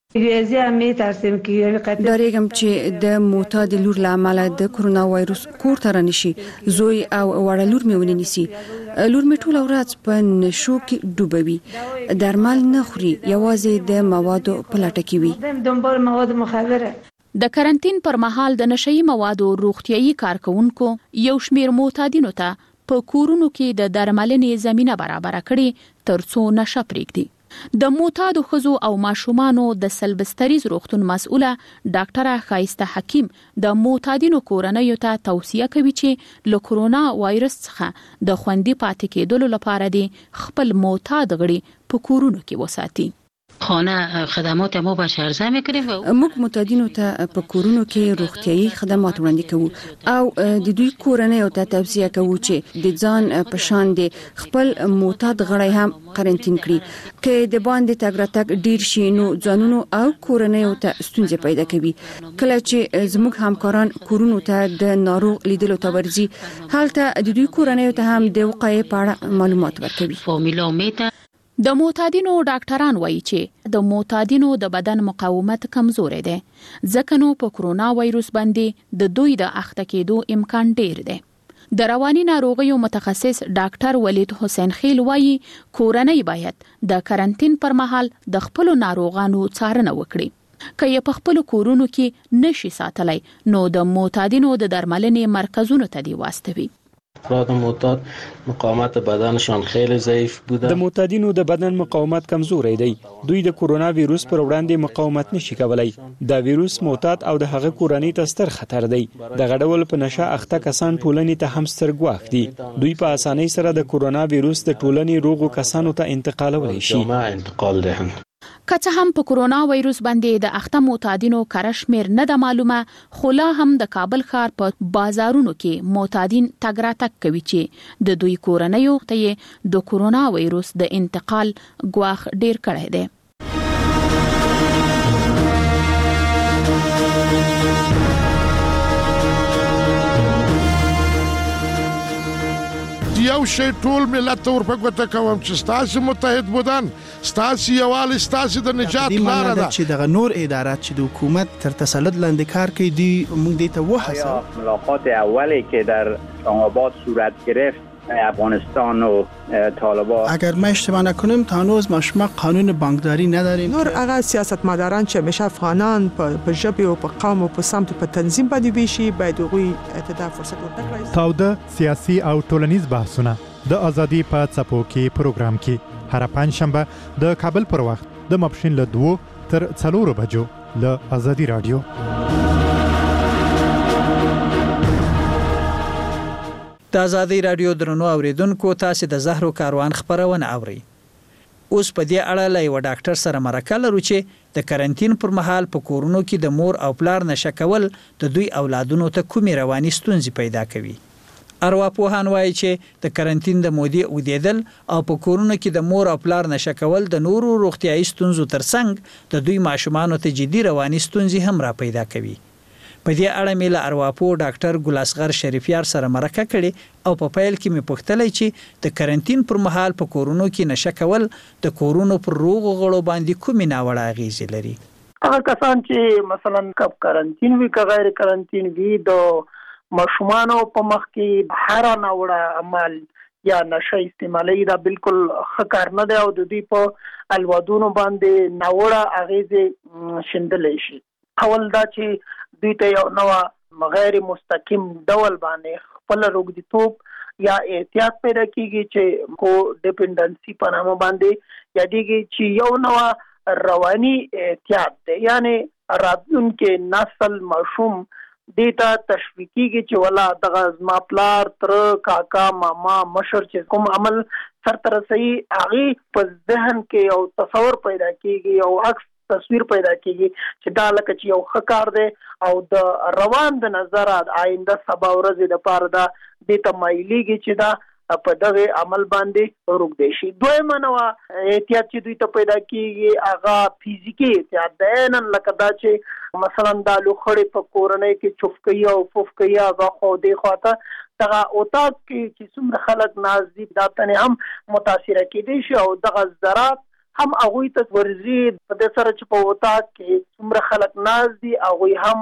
ډاریږم چې د معتاد لور له امله د کرونا وایرس کور ته رانشي، زوی او وړه لور مې ونیسي. لور مې ټوله ورځ په نشو کې ډوبوي، درمل نه خوري، یوازې د موادو په لټه کې وي. د کرنټین پر مهال د نشهیي موادو روغتیايي کارکونکو یو شمېر معتادینو ته په کورونو کې د درملنې زمینه برابره کړې ترڅو نشه پرېږدي. د معتادو ښځو او ماشومانو د سلبستریز روغتون مسؤله ډاکټره ښایسته حکیم د معتادینو کورنیو ته توصیه کوي چې له کرونا وایرس څخه د خوندي پاتې کېدلو لپاره دې خپل معتاد غړي په کورونو کې وساتي. خانه خدمات ما بهش عرضه میکنیم. موږ معتادینو ته په کورونو کې روغتیايي خدمات وړاندې کوو او د دوی کورنیو ته توصیه کوو چې د ځان په شان دي خپل معتاد غړي هم قرنټین کړي. که د باندې تګ راتګ ډیر شي نو ځانونو او کورنیو ته ستونزې پیدا کوي. کله چې زموږ همکاران کورونو ته د ناروغ لیدلو ته ورځي، هلته د دوی کورنیو ته هم د وقایې په اړه معلومات ورکوي. د معتادینو ډاکټران وایي چې د معتادینو د بدن مقاومت کمزوري دی، ځکه نو په کرونا وایرس باندې د دوی د اخته کېدو امکان ډیر دی. د رواني ناروغیو متخصص ډاکټر ولید حسین خیل وایي کورنۍ باید د کرنټین پر مهال د خپل ناروغانو څارنه وکړي. که یې په خپل کورونو کې نشي ساتلای نو د معتادینو د درملنې مرکزونو ته دی واستوي. افراد معتاد مقاومت بدنشان خیلی ضعیف بوده. د معتادینو د بدن مقاومت کمزوری دی. دوی د کرونا ویروس پر وړاندې مقاومت نشي کولای. دا ویروس معتاد او د هغه کورنۍ ته ستر خطر دی. د غډول په نشه اخته کسان ټولنې ته هم ستر ګواښ دي. دوی په اسانۍ سره د کرونا ویروس د ټولنې روغو کسانو ته انتقالولای شي. که څه هم په کورونا وایروس باندې د اخته معتادینو کره شمیر نه ده معلومه، خو لا هم د کابل ښار په بازارونو کې معتادین تګ راتګ کوي چې د دوی کورنیو ته د کورونا وایروس د انتقال ګواښ ډیر کړی دی. یو شی ټول ملت ته ورپګوته کوم چې ستاسو متحد بودن، ستاسو یووالی، ستاسو د نجات لاره ده. چې دغه نور ادارات چې د حکومت تر تسلط لاندې کار کوي دی موږ دې ته وهڅوو. ملاقات اولی که در اسلام‌آباد صورت گرفت افغانستان و طالبان، اگر ما اشتباه نکنیم تا هنوز ما شما قانون بانکداری نداریم. نور هغه سیاستمداران چې همیشه افغانان په ژبه او په قوم او په سمت په تنظیم باندې ویشي باید هغوی ته فرصت ورکړي. تاوده سیاسي او ټولنیز بحثونه د ازادي په څپو کې پروګرام کې هر پنځشنبه د کابل پر وخت د ماپښین له دوه تر څلورو بجو له ازادي رادیو. د ازادي رادیو درنو اوریدونکو، تاسو د زهرو کاروان خبرونه اورئ. اوس په دې اړه له یو ډاکټر سره مرکه لرو چې د کرنټین پر مهال په کورونو کې د مور او پلار نشه کول د دوی اولادونو ته کومې رواني ستونزې پیدا کوي. ارواپوهان وایي چې د کرنټین د مودې اوږدېدل او په کورونو کې د مور او پلار نشه کول د نورو روغتیایي ستونزو ترڅنګ د دوی ماشومانو ته جدي رواني ستونزې هم را پیدا کوي. په دې اړه مې له ارواپو ډاکټر ګل اصغر شریفیار سره مرکه کړې او په پیل کې مې پوښتلې چې د کرنټین پر مهال په کورونو کې نشه کول د کورونو پر روغو غړو باندې کومې ناوړه اغیزې لري. هغه کسان چې مثلا کب کرنټین وی که غیر کرنټین وی د ماشومانو په مخ کې هر ناوړه عمل یا نشه استعمالي دا بالکل ښه کار نه دی او د دوی په الوادونو باندې ناوړه اغیزې شیندلی شي. اول دا چې دوی ته یو نوع غیر مستقیم ډول باندې خپل روغتیتوب یا احتیاط پیدا کیږي چې کو ډیپندنسي په نامه باندې یادېږي چې یو نوع رواني احتیاط دی، یعنی راتلونکي نسل ماشوم دیتا تشویقیږي چې ولا دغه زما پلار تر کاکا ماما مشر چې کوم عمل سرته رسي هغه په ذهن کې یو تصور پیدا کیږي او عکس تصویر پیدا کیږي چې دا لکه چې یو ښه کار دی او د روان د نظر آینده سبا ورځې د پاره دا د تمایلیږي چې دا په دغه عمل باندې روږدي شي. دویمه نو احتیاط چې دوی ته پیدا کیږي هغه فزیکي احتیاط دی، نن لکه دا چې مثلا دا لوخړې په کورنۍ کې چوفکۍ او فوفکۍ هغه خو دی خواته دغه اوتاق کې چې څومره خلک ناز دي دا تنه هم متاثره کیدي شي او دغه ذرات هم هغوی ته ورزي په دې سره چې په وطاق کې څومره خلک ناز دي هغوی هم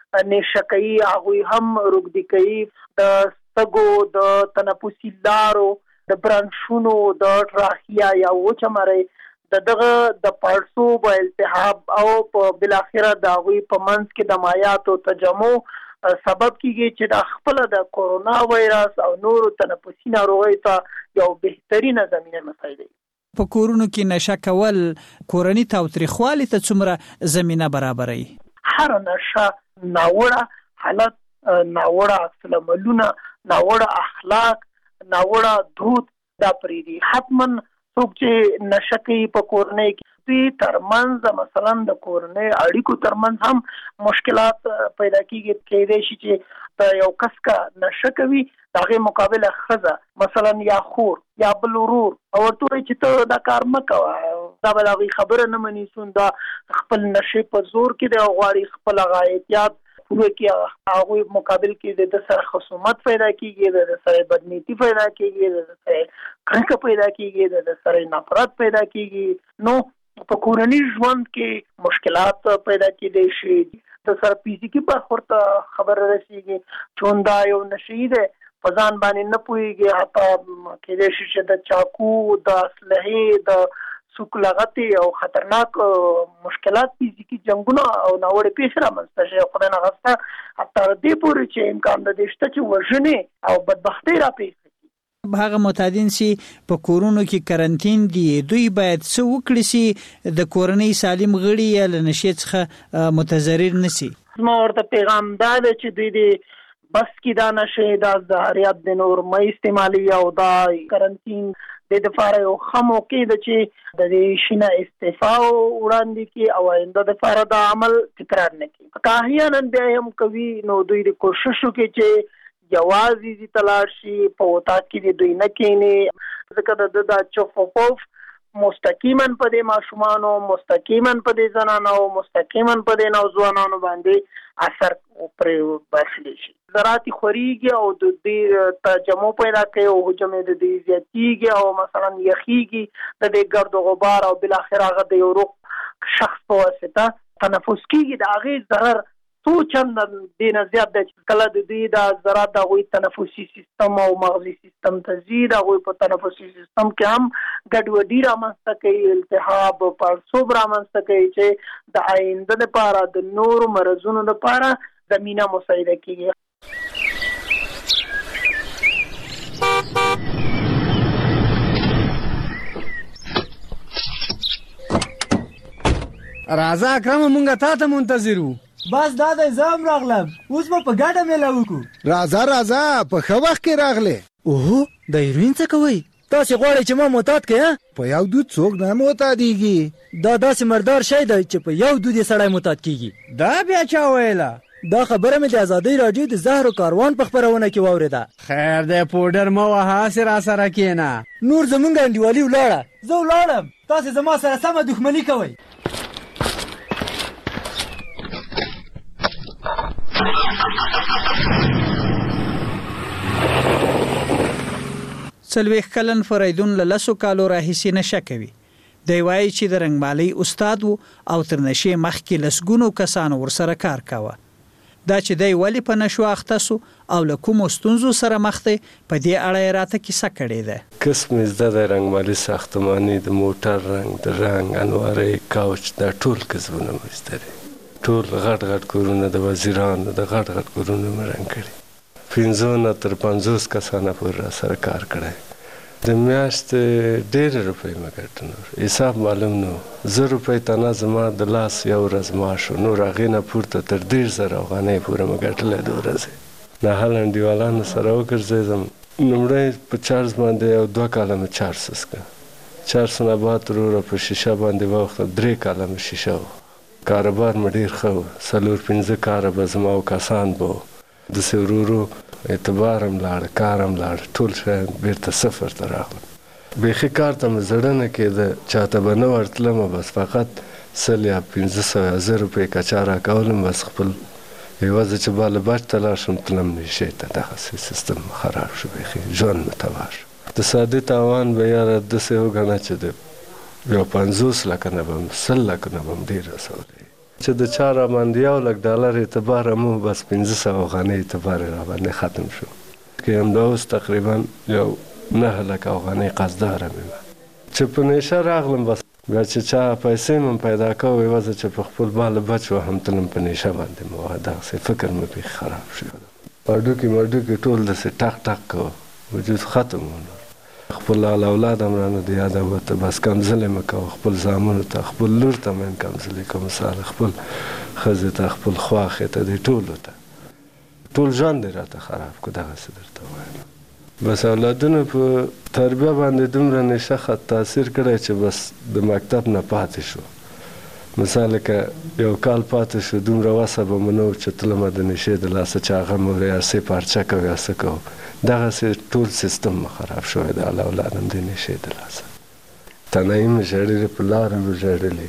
نشه کوي، هغوی هم روږدي کوي. د سږو د تنفسي لارو د برانشونو د ټراخیا یا وچه مرۍ د دغه د پړسوب التهاب او په بلاخره د هغوی په منځ کې د مایعاتو تجمع سبب کیږي چې د خپل د کورونا وایرس او نورو تنفسي ناروغیو ته یو بهترینه زمینه مساعدوي. په کورونو کې نشه کول کورنۍ تاوتریخوالي ته څومره زمینه برابروي؟ هر نشه ناوړه حالت، ناوړه عکس العملونه، ناوړه اخلاق، ناوړه دود دا پریدي. حتما څوک چې نشه کوي په کورنۍ کې دوی ترمنځ مثلا د کورنۍ اړیکو ترمنځ هم مشکلات پیدا کیږي. کېدای شي چې یو کس کا نشه کوي دغه مقابله خزه مثلا یا خور یا بل ورور او ورته چې ته دا کار مکوه دا به هغه خبره نه مني، سون دا خپل نشه په زور کې د غواړي خپل غایتیات پوره کې هغه مقابل کې د سره خصومت پیدا کیږي، د سره بدنیتی پیدا کیږي، د سره کرکه پیدا کیږي، د سره نفرت پیدا کیږي. نو په کورنۍ ژوند کې مشکلات پیدا کیدي شي، د سره فزیکی برخورد خبر رسیږي. چوندا یو نشي ده په ځان باندې نه پويږي، حتی کېدای شي چې د چاقو د اسلحې د سوک لغتي او خطرناک مشکلات فزیکی جنگونه او ناوړه پیښ رامنځته شي. خدای نه غوښته حتی دې پورې چې امکان د دې شته چې وژنې او بدبختي را پیښ هغه معتادین چې په کورونو کې کرنټین دي دوی باید څه وکړي چې د کورنۍ سالم غړي یا له نشې څخه متضرر نشي؟ زما ورته پیغام دا دی چې دوی د بس کې دا نشه دا زهریات د نور مې استعمالي او دا کرنټین د دفاره یو خمو کې د چې د دې شینه استعفا وړاندې کې او آینده د فار د عمل تکرار نه کی کاهیان بیا هم کوي نو دوی د کوشش وکړي چې جوازي دي تلاشي په وتا کې دوی نه کینی ځکه د د چوفوف مستقیما په دې ماشومان او مستقیما په دې زنانو او مستقیما په دې نوځوانانو باندې اثر پر باسي شي زراعتي خوريږي او د دې تجمع پیدا کوي او هجوم د دې زیاتیږي او مثلا یخیږي د دې ګرد او غبار او بل اخر هغه د یو روغ شخص په واسطه تنفس کیږي د هغه ضرر څو چند دین زیات د کله د دې د زراعت د غوي تنفسي سیستم او مغزي سیستم تزيد او په تنفسي سیستم کې هم ګډوډي رامنځته کوي التهاب او پړسوب رامنځته کوي چې د آینده لپاره د نور مرزونو لپاره زمينه مساعده کوي. راځه اکرم مونږه تا ته منتظر وو. بس دا د زم راغلم اوس به په ګډه میله وکړو. راځه راځه په ښه وخت کې راغلې. اوه د هیروین څه کوئ؟ تاسې غواړئ چې ما معتاد کړئ؟ په یو دود څوک نه معتادېږي. دا داسې مردار شی دی چې په یو دود یې سړی معتاد کېږي. دا بیا چا ویله؟ دا خبره مې د ازادۍ راډیو د زهرو کاروان په خپرونه کې واورېده. خیر دی پوډر مه وهه هسې راسره کښېنه. نور زمونږ انډیوالي ولاړه. زه ولاړم تاسې زما سره سمه دښمني کوئ. څلوېښت کلن فریدون له لسو کالو راهیسې نشه کوي. دی وایي چې د رنګمالۍ استاد و او تر نشې مخکې لسګونو کسانو ورسره کار کاوه. دا چې دی ولې په نشو اخته سو او له کومو ستونزو سره مخ دی په دې اړه یې راته کیسه کړې ده. کسب مې زده دی رنګمالي ساختماني د موټر رنګ د رنګ انوارۍ کوچ دا ټول کسبونه مې زده دي. ټول غټ غټ کورونه د وزیرانو د غټ غټ کورونه مې رنګ کړي. پنځه نه تر پنځوس کسانه پورې راسره کار کړی. د میاشتې ډېرې روپۍ مې ګټه نور حساب معلوم نه و. زه روپۍ تنه زما د لاس یو ورځ معاش و. نور هغې نه پورته تر دېرش زره افغانۍ پورې مې ګټلی د ورځې. نهال انډیوالانو سره وګرځېدم. لومړی په چارج باندې یو دوه کاله مې چارج وڅښه. چارج نه بعد وروره په شیشه باندې واوښته. درې کاله مې شیشه و. کاروبار مې ډېر ښه و. څلور پنځه کاره به زما او کسان به و. داسې ورو ورو اعتبار هم لاړه کار هم لاړه ټول شیان بېرته صفر ته راغلم. بیخي کار ته مې زړه نه کېده. چاته به نه ورتلمه بس فقط سل یا پنځه سوه یا زر روپۍ کچا راکولم بس خپل یوازې چې باله بچ ته لاړ شم تلم نشې ته. دغسې سیستم خراب شو بیخي ژوند مې تباه شو. اقتصادي تاوان به یاره داسې وګڼه چې د یو پنځوس لکه نه به م سل لکه نه به م ډېر رسولی چې د چا راباندې یو لک ډالر اعتبار هم بس پنځه سوه افغانۍ اعتبار یې راباندې ختم شو. که همدا اوس تقریبا یو نهه لکه افغانۍ قرضداره مې وه. چې په نیشه راغلم بس بیا چې چا پیسې مې پیدا کوه یوازې چې په خپل بال بچ وهم تلم په نیشه باندې مې وه. دغسې فکر مې بیخي خراب شو. هډوکي مډوکي ټول داسې ټک ټک کوه وجود ختم و. خپل ال اولاد هم رانه د یاده وته بس کمزلې مې کوه. خپل زامنو ته خپل لور ته مې هم کمزلې کوم مثال خپل ښځې ته خپل خواښې ته دې ټولو ته ټول ژوند یې راته خراب کړو. دغسې درته وایم بس اولادونو په تربیه باندې دومره نشه خط تاثیر کړی چې بس د مکتب نه پاتې شو. مثال که یو کال پاتې شو دومره وسه به مو نه و چې تلمه د نشې د لاسه چې هغه مو یا څه پارچه کوو یا څه کوو. دغسې ټول سیستم مې خراب شوی دی. الله اولاد هم د نشې د لاسه تنهایي مې ژړلې په لاره مې ژړلې.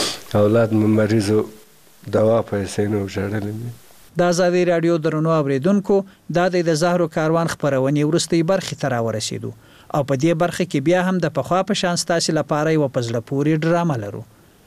اولاد مې مریضو دوا پیسې نه و ژړلې مې. د ازادۍ راډیو درنو اورېدونکو دا د زهرو کاروان خپرونې وروستۍ برخې ته راورسېدو او په دې برخه کې بیا هم د پخوا په شان ستاسې لپاره یوه په زړه پورې ډرامه لرو.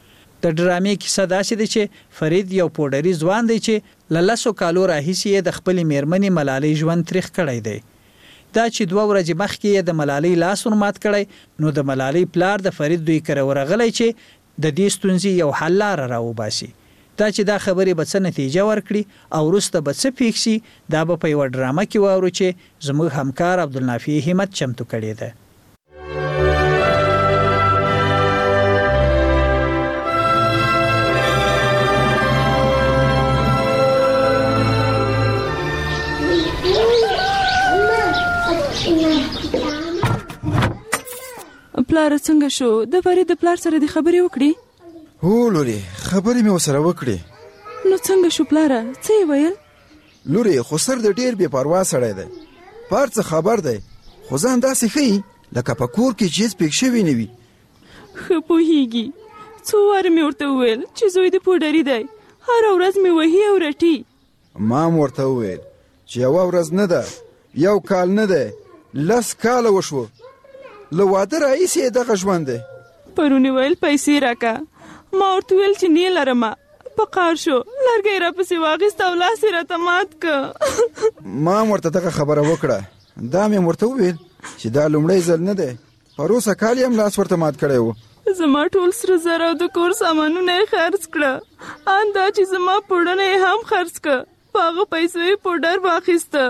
د ډرامې کیسه داسې ده چې فرید یو پوډري ځوان دی چې له لسو کالو راهیسې یې د خپلې میرمنې ملالۍ ژوند تریخ کړی دی. دا چې دوه ورځې مخکې یې د ملالۍ لاس ورمات کړی نو د ملالۍ پلار د فرید دوی کره ورغلی چې د دې ستونزې یو حل لاره راوباسي. دا چې دا خبرې به څه نتیجه ورکړي او وروسته به څه پیښ شي دا به په یوه ډرامه کې واورو چې زموږ همکار عبدالنافع همت چمتو کړې ده. پلار څنګه شو د فرید د پلار سره د خبرې وکړي؟ هو لوري خبرې مې وسره وکړې. نو څنګه شو پلاره څه یې ویل؟ لوري خو سر د ډیر بې پروا سړی دی، پار څه خبر دی، خو ځان داسې ښیي لکه په کور کې چیز پېښ شوي نه وي. ښه پوهېږي، څو واره مې ورته وویل چې زوی د پوډري دی، هره ورځ مې وهي او رټي. ما م ورته وویل چې یوه ورځ نه ده، یو کال نه دی، لس کاله وشوه، له واده راهیسې یې دغه ژوند دی. پرون یې ویل پیسې راکه، ما ورته ویل چې نه لرمه، په قار شو لرګی راپسې واخیست او لاس یې راته مات که. ما م ورته دغه خبره وکړه، دا مې ورته وویل چې دا لومړی ځل نه دی، پروسه کال یې هم لاس ورته مات کړی و. زما ټول سره زر او د کور سامانونه یې خرڅ کړه، ان دا چې زما پوډرونه یې هم خرڅ کړه، په هغه پیسو یې پوډر واخیسته.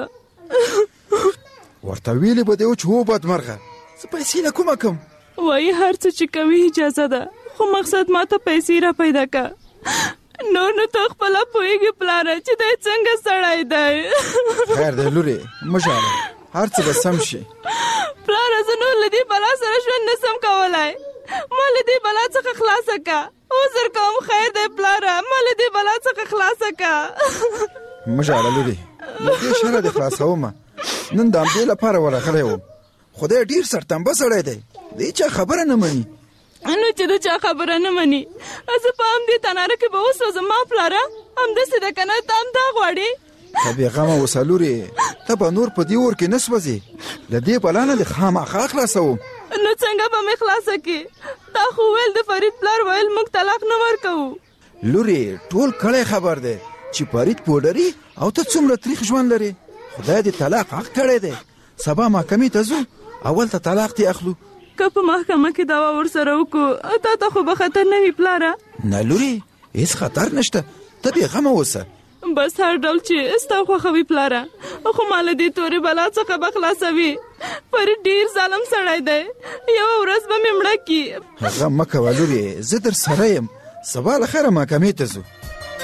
ورته ویلې به دې و چې هو بدمرغه زه پیسې له کومه کم؟ وایي هر څه چې کوي اجازه ده، خو مقصد ما ته پیسې را پیدا که. نو نو ته خپله پوهېږې پلاره چې دی څنګه سړی دی. خیر دی لورې مه ژاړه، هر څه به سم شي. پلاره زه نور له دې بلا سره ژوند نه سم کولی، ما له دې بلا څخه خلاصه که. عذر کوم خیر دی پلاره، ما له دې بلا څخه خلاصه که. مه ژاړه لورې، له دې شره دې خلاصومه. نن د همدې لپاره ورغلی وم، خدای ډېر سرتنبه سړی دی، دې چا خبره نه مني. نو چې د چا خبره نه مني، زه په همدې تناره کې به وسوځم. ما پلاره همداسې ده که نه، ته هم دا غواړې؟ ته بېغمه اوسه لورې، ته به نور په دې اور کې نه سوځې، له دې بلا نه دې خامخا خلاصوم. نو څنګه به مې خلاصه کړې؟ تا خو ویل د فرید پلار ویل موږ طلاق نه ورکوو. لورې ټول کړی خبر دی چې فرید پوډري او ته څومره تریخ ژوند لرې. خدای دې طلاق حق کړی دی، سبا محکمې ته ځو، اول ته طلاق دې اخلو. که په محکمه کې دعوا ورسره وکړو تا ته خو به خطر نه وي پلاره؟ نه لورې هېڅ خطر نشته، ته بېغمه اوسه. بس هر ډول چې ستا خوښه وي پلاره، خو ما له دې تورې بلا څخه به خلاصوي. فرید ډېر ظالم سړی دی، یوه ورځ به مې مړه کي. هغه مه کوه لورې، زه در سره یم، سبا له خیره محکمې ته ځو.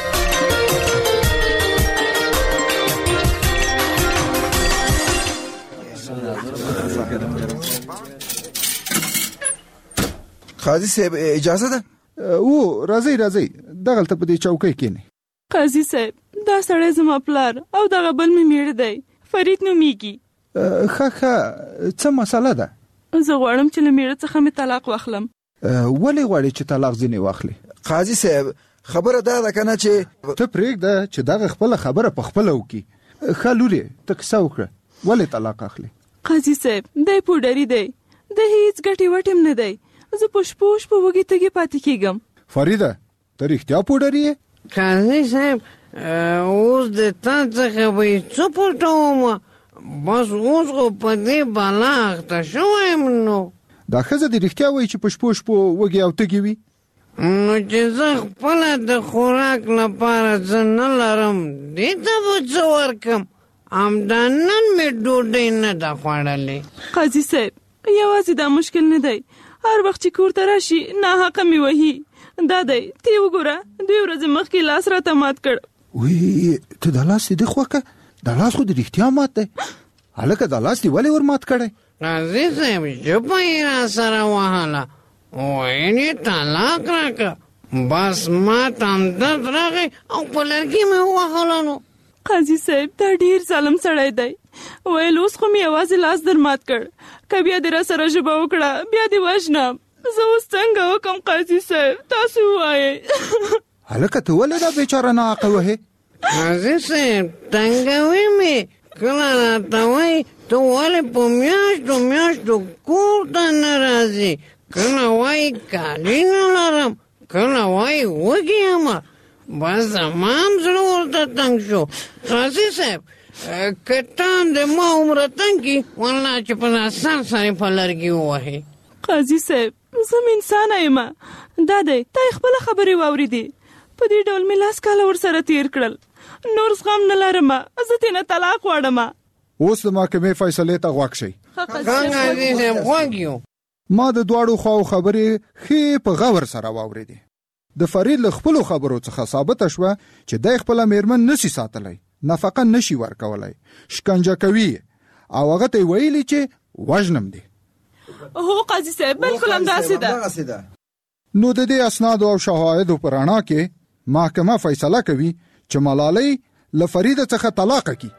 قاضي صاحب اجازه ده؟ او راځئ راځئ دغلته په دې چوکۍ کښېنئ. قاضي صاحب دا سړی زما پلار او دغه بل مې میړه دی، فرید نومیږي. ښه ښه څه مسله ده؟ زه غواړم چې له میړه څخه مې طلاق واخلم. ولې غواړې چې طلاق ځینې واخلې؟ قاضي صاحب خبره دا ده که نه چې ته پرېږده چې دغه خپله خبره په خپله وکړي. ښه لورې ته کیسه وکړه، ولې طلاق اخلې؟ قاضي صاحب دی پوډري دی، د هیڅ ګټې وټې هم نه دی، زه په شپو شپو وږې تږې پاتې کېږم. فریده ته رښتیا پوډري یې؟ قاضي صاحب اوس د تا څخه به یې څه پټومه، بس اوس خو په دې بلا اخته شوی یم. نو دا ښځه دې رښتیا وایي چې په شپو شپو وږې او تږې وي؟ نو چې زه خپله د خوراک لپاره څه نه لرم، دې ته به څه ورکم؟ همدا نن مې ډوډۍ نه ده خوړلې. قاضي صاحب یوازې دا مشکل نه دی، هر وخت چې کور ته راشي ناحقه مې وهي. دا دی ته یې وګوره، دوی ورځې مخکې لاس راته مات کړ. وی ته دا لاس دې خوکه، دا لاس خو دې رښتیا مات دی. هلکه دا لاس دې ولې ور مات کړی؟ قاضي صاحب ژبه یې را سره وهله، ویل یې طلاق راکړه، بس ما ته هم درد راغی او په لرګي مې ووهله. نو قاضي صاحب دا ډېر ظالم سړی دی، ویل اوس خو مې یوازې لاس در مات کړ، که بیا دې را سره ژبه وکړه بیا دې وژنم. زه اوس څنګه وکړم قاضي صاحب تاسو ووایئ. هلکه ته ولې دا بیچاره ناحقه وهې؟ قاضي صاحب تنګوي مې، کله راته وایي ته ولې په میاشتو میاشتو کور ته نه راځې، کله وایي کالي نه لرم، کله وایي وږې یم. بس زما هم زړه ورته تنګ شو. قاضي صاحب که تا د ما عمره تنګ کړي، والله چې په سر سر په لرګي ووهې. قاضي صاحب زه م انسانه یم، دا دی تا یې خپله خبرې واورېدې، په دې ډول مې لاس کاله ورسره تېر کړل، نور زغم نه لرم، زه ترېنه طلاق غواړم. اوس د محکمې فیصلې ته غوږ شئ. قاضي صاحب غوږ یو. ما د دواړو خواو خبرې ښې په غور سره واورېدې. د فرید له خپلو خبرو څخه ثابته شوه چې دی خپله میرمن نشي ساتلی، نفقه نشي ورکولی، شکنجه کوي او هغه ته یې ویلي چې وژنم دی. هو قاضي صاحب بالکل همداسې ده. نو د دې اسناد او شواهدو پر اړه کې محکمه فیصله کوي چې ملالۍ له فرید څخه طلاق کړي.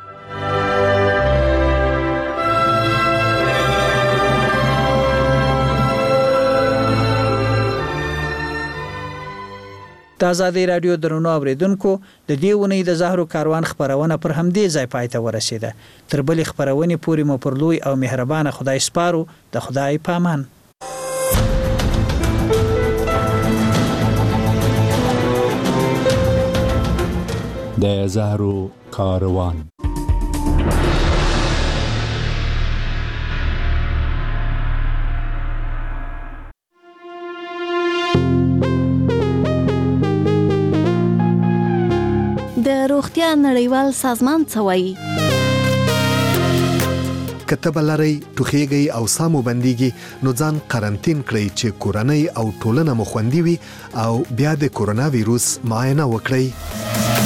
د آزادۍ رادیو درنو اوریدونکو د دې ونې د زهرو کاروان خبرونه پر همدې ځای پای ته ورسیده. تر بلې خبرونې پورې مو پر لوی او مهربان خدای سپارو. د خدای پامان. د زهرو کاروان. د روغتیا نړیوال سازمان څه وایي؟ که تبه لرئ، ټوخیږئ او ساه مو بندیږي نو ځان قرنطین کړئ چې کورنۍ او ټولنه مو خوندي وي او بیا د کورونا ویروس معاینه وکړئ.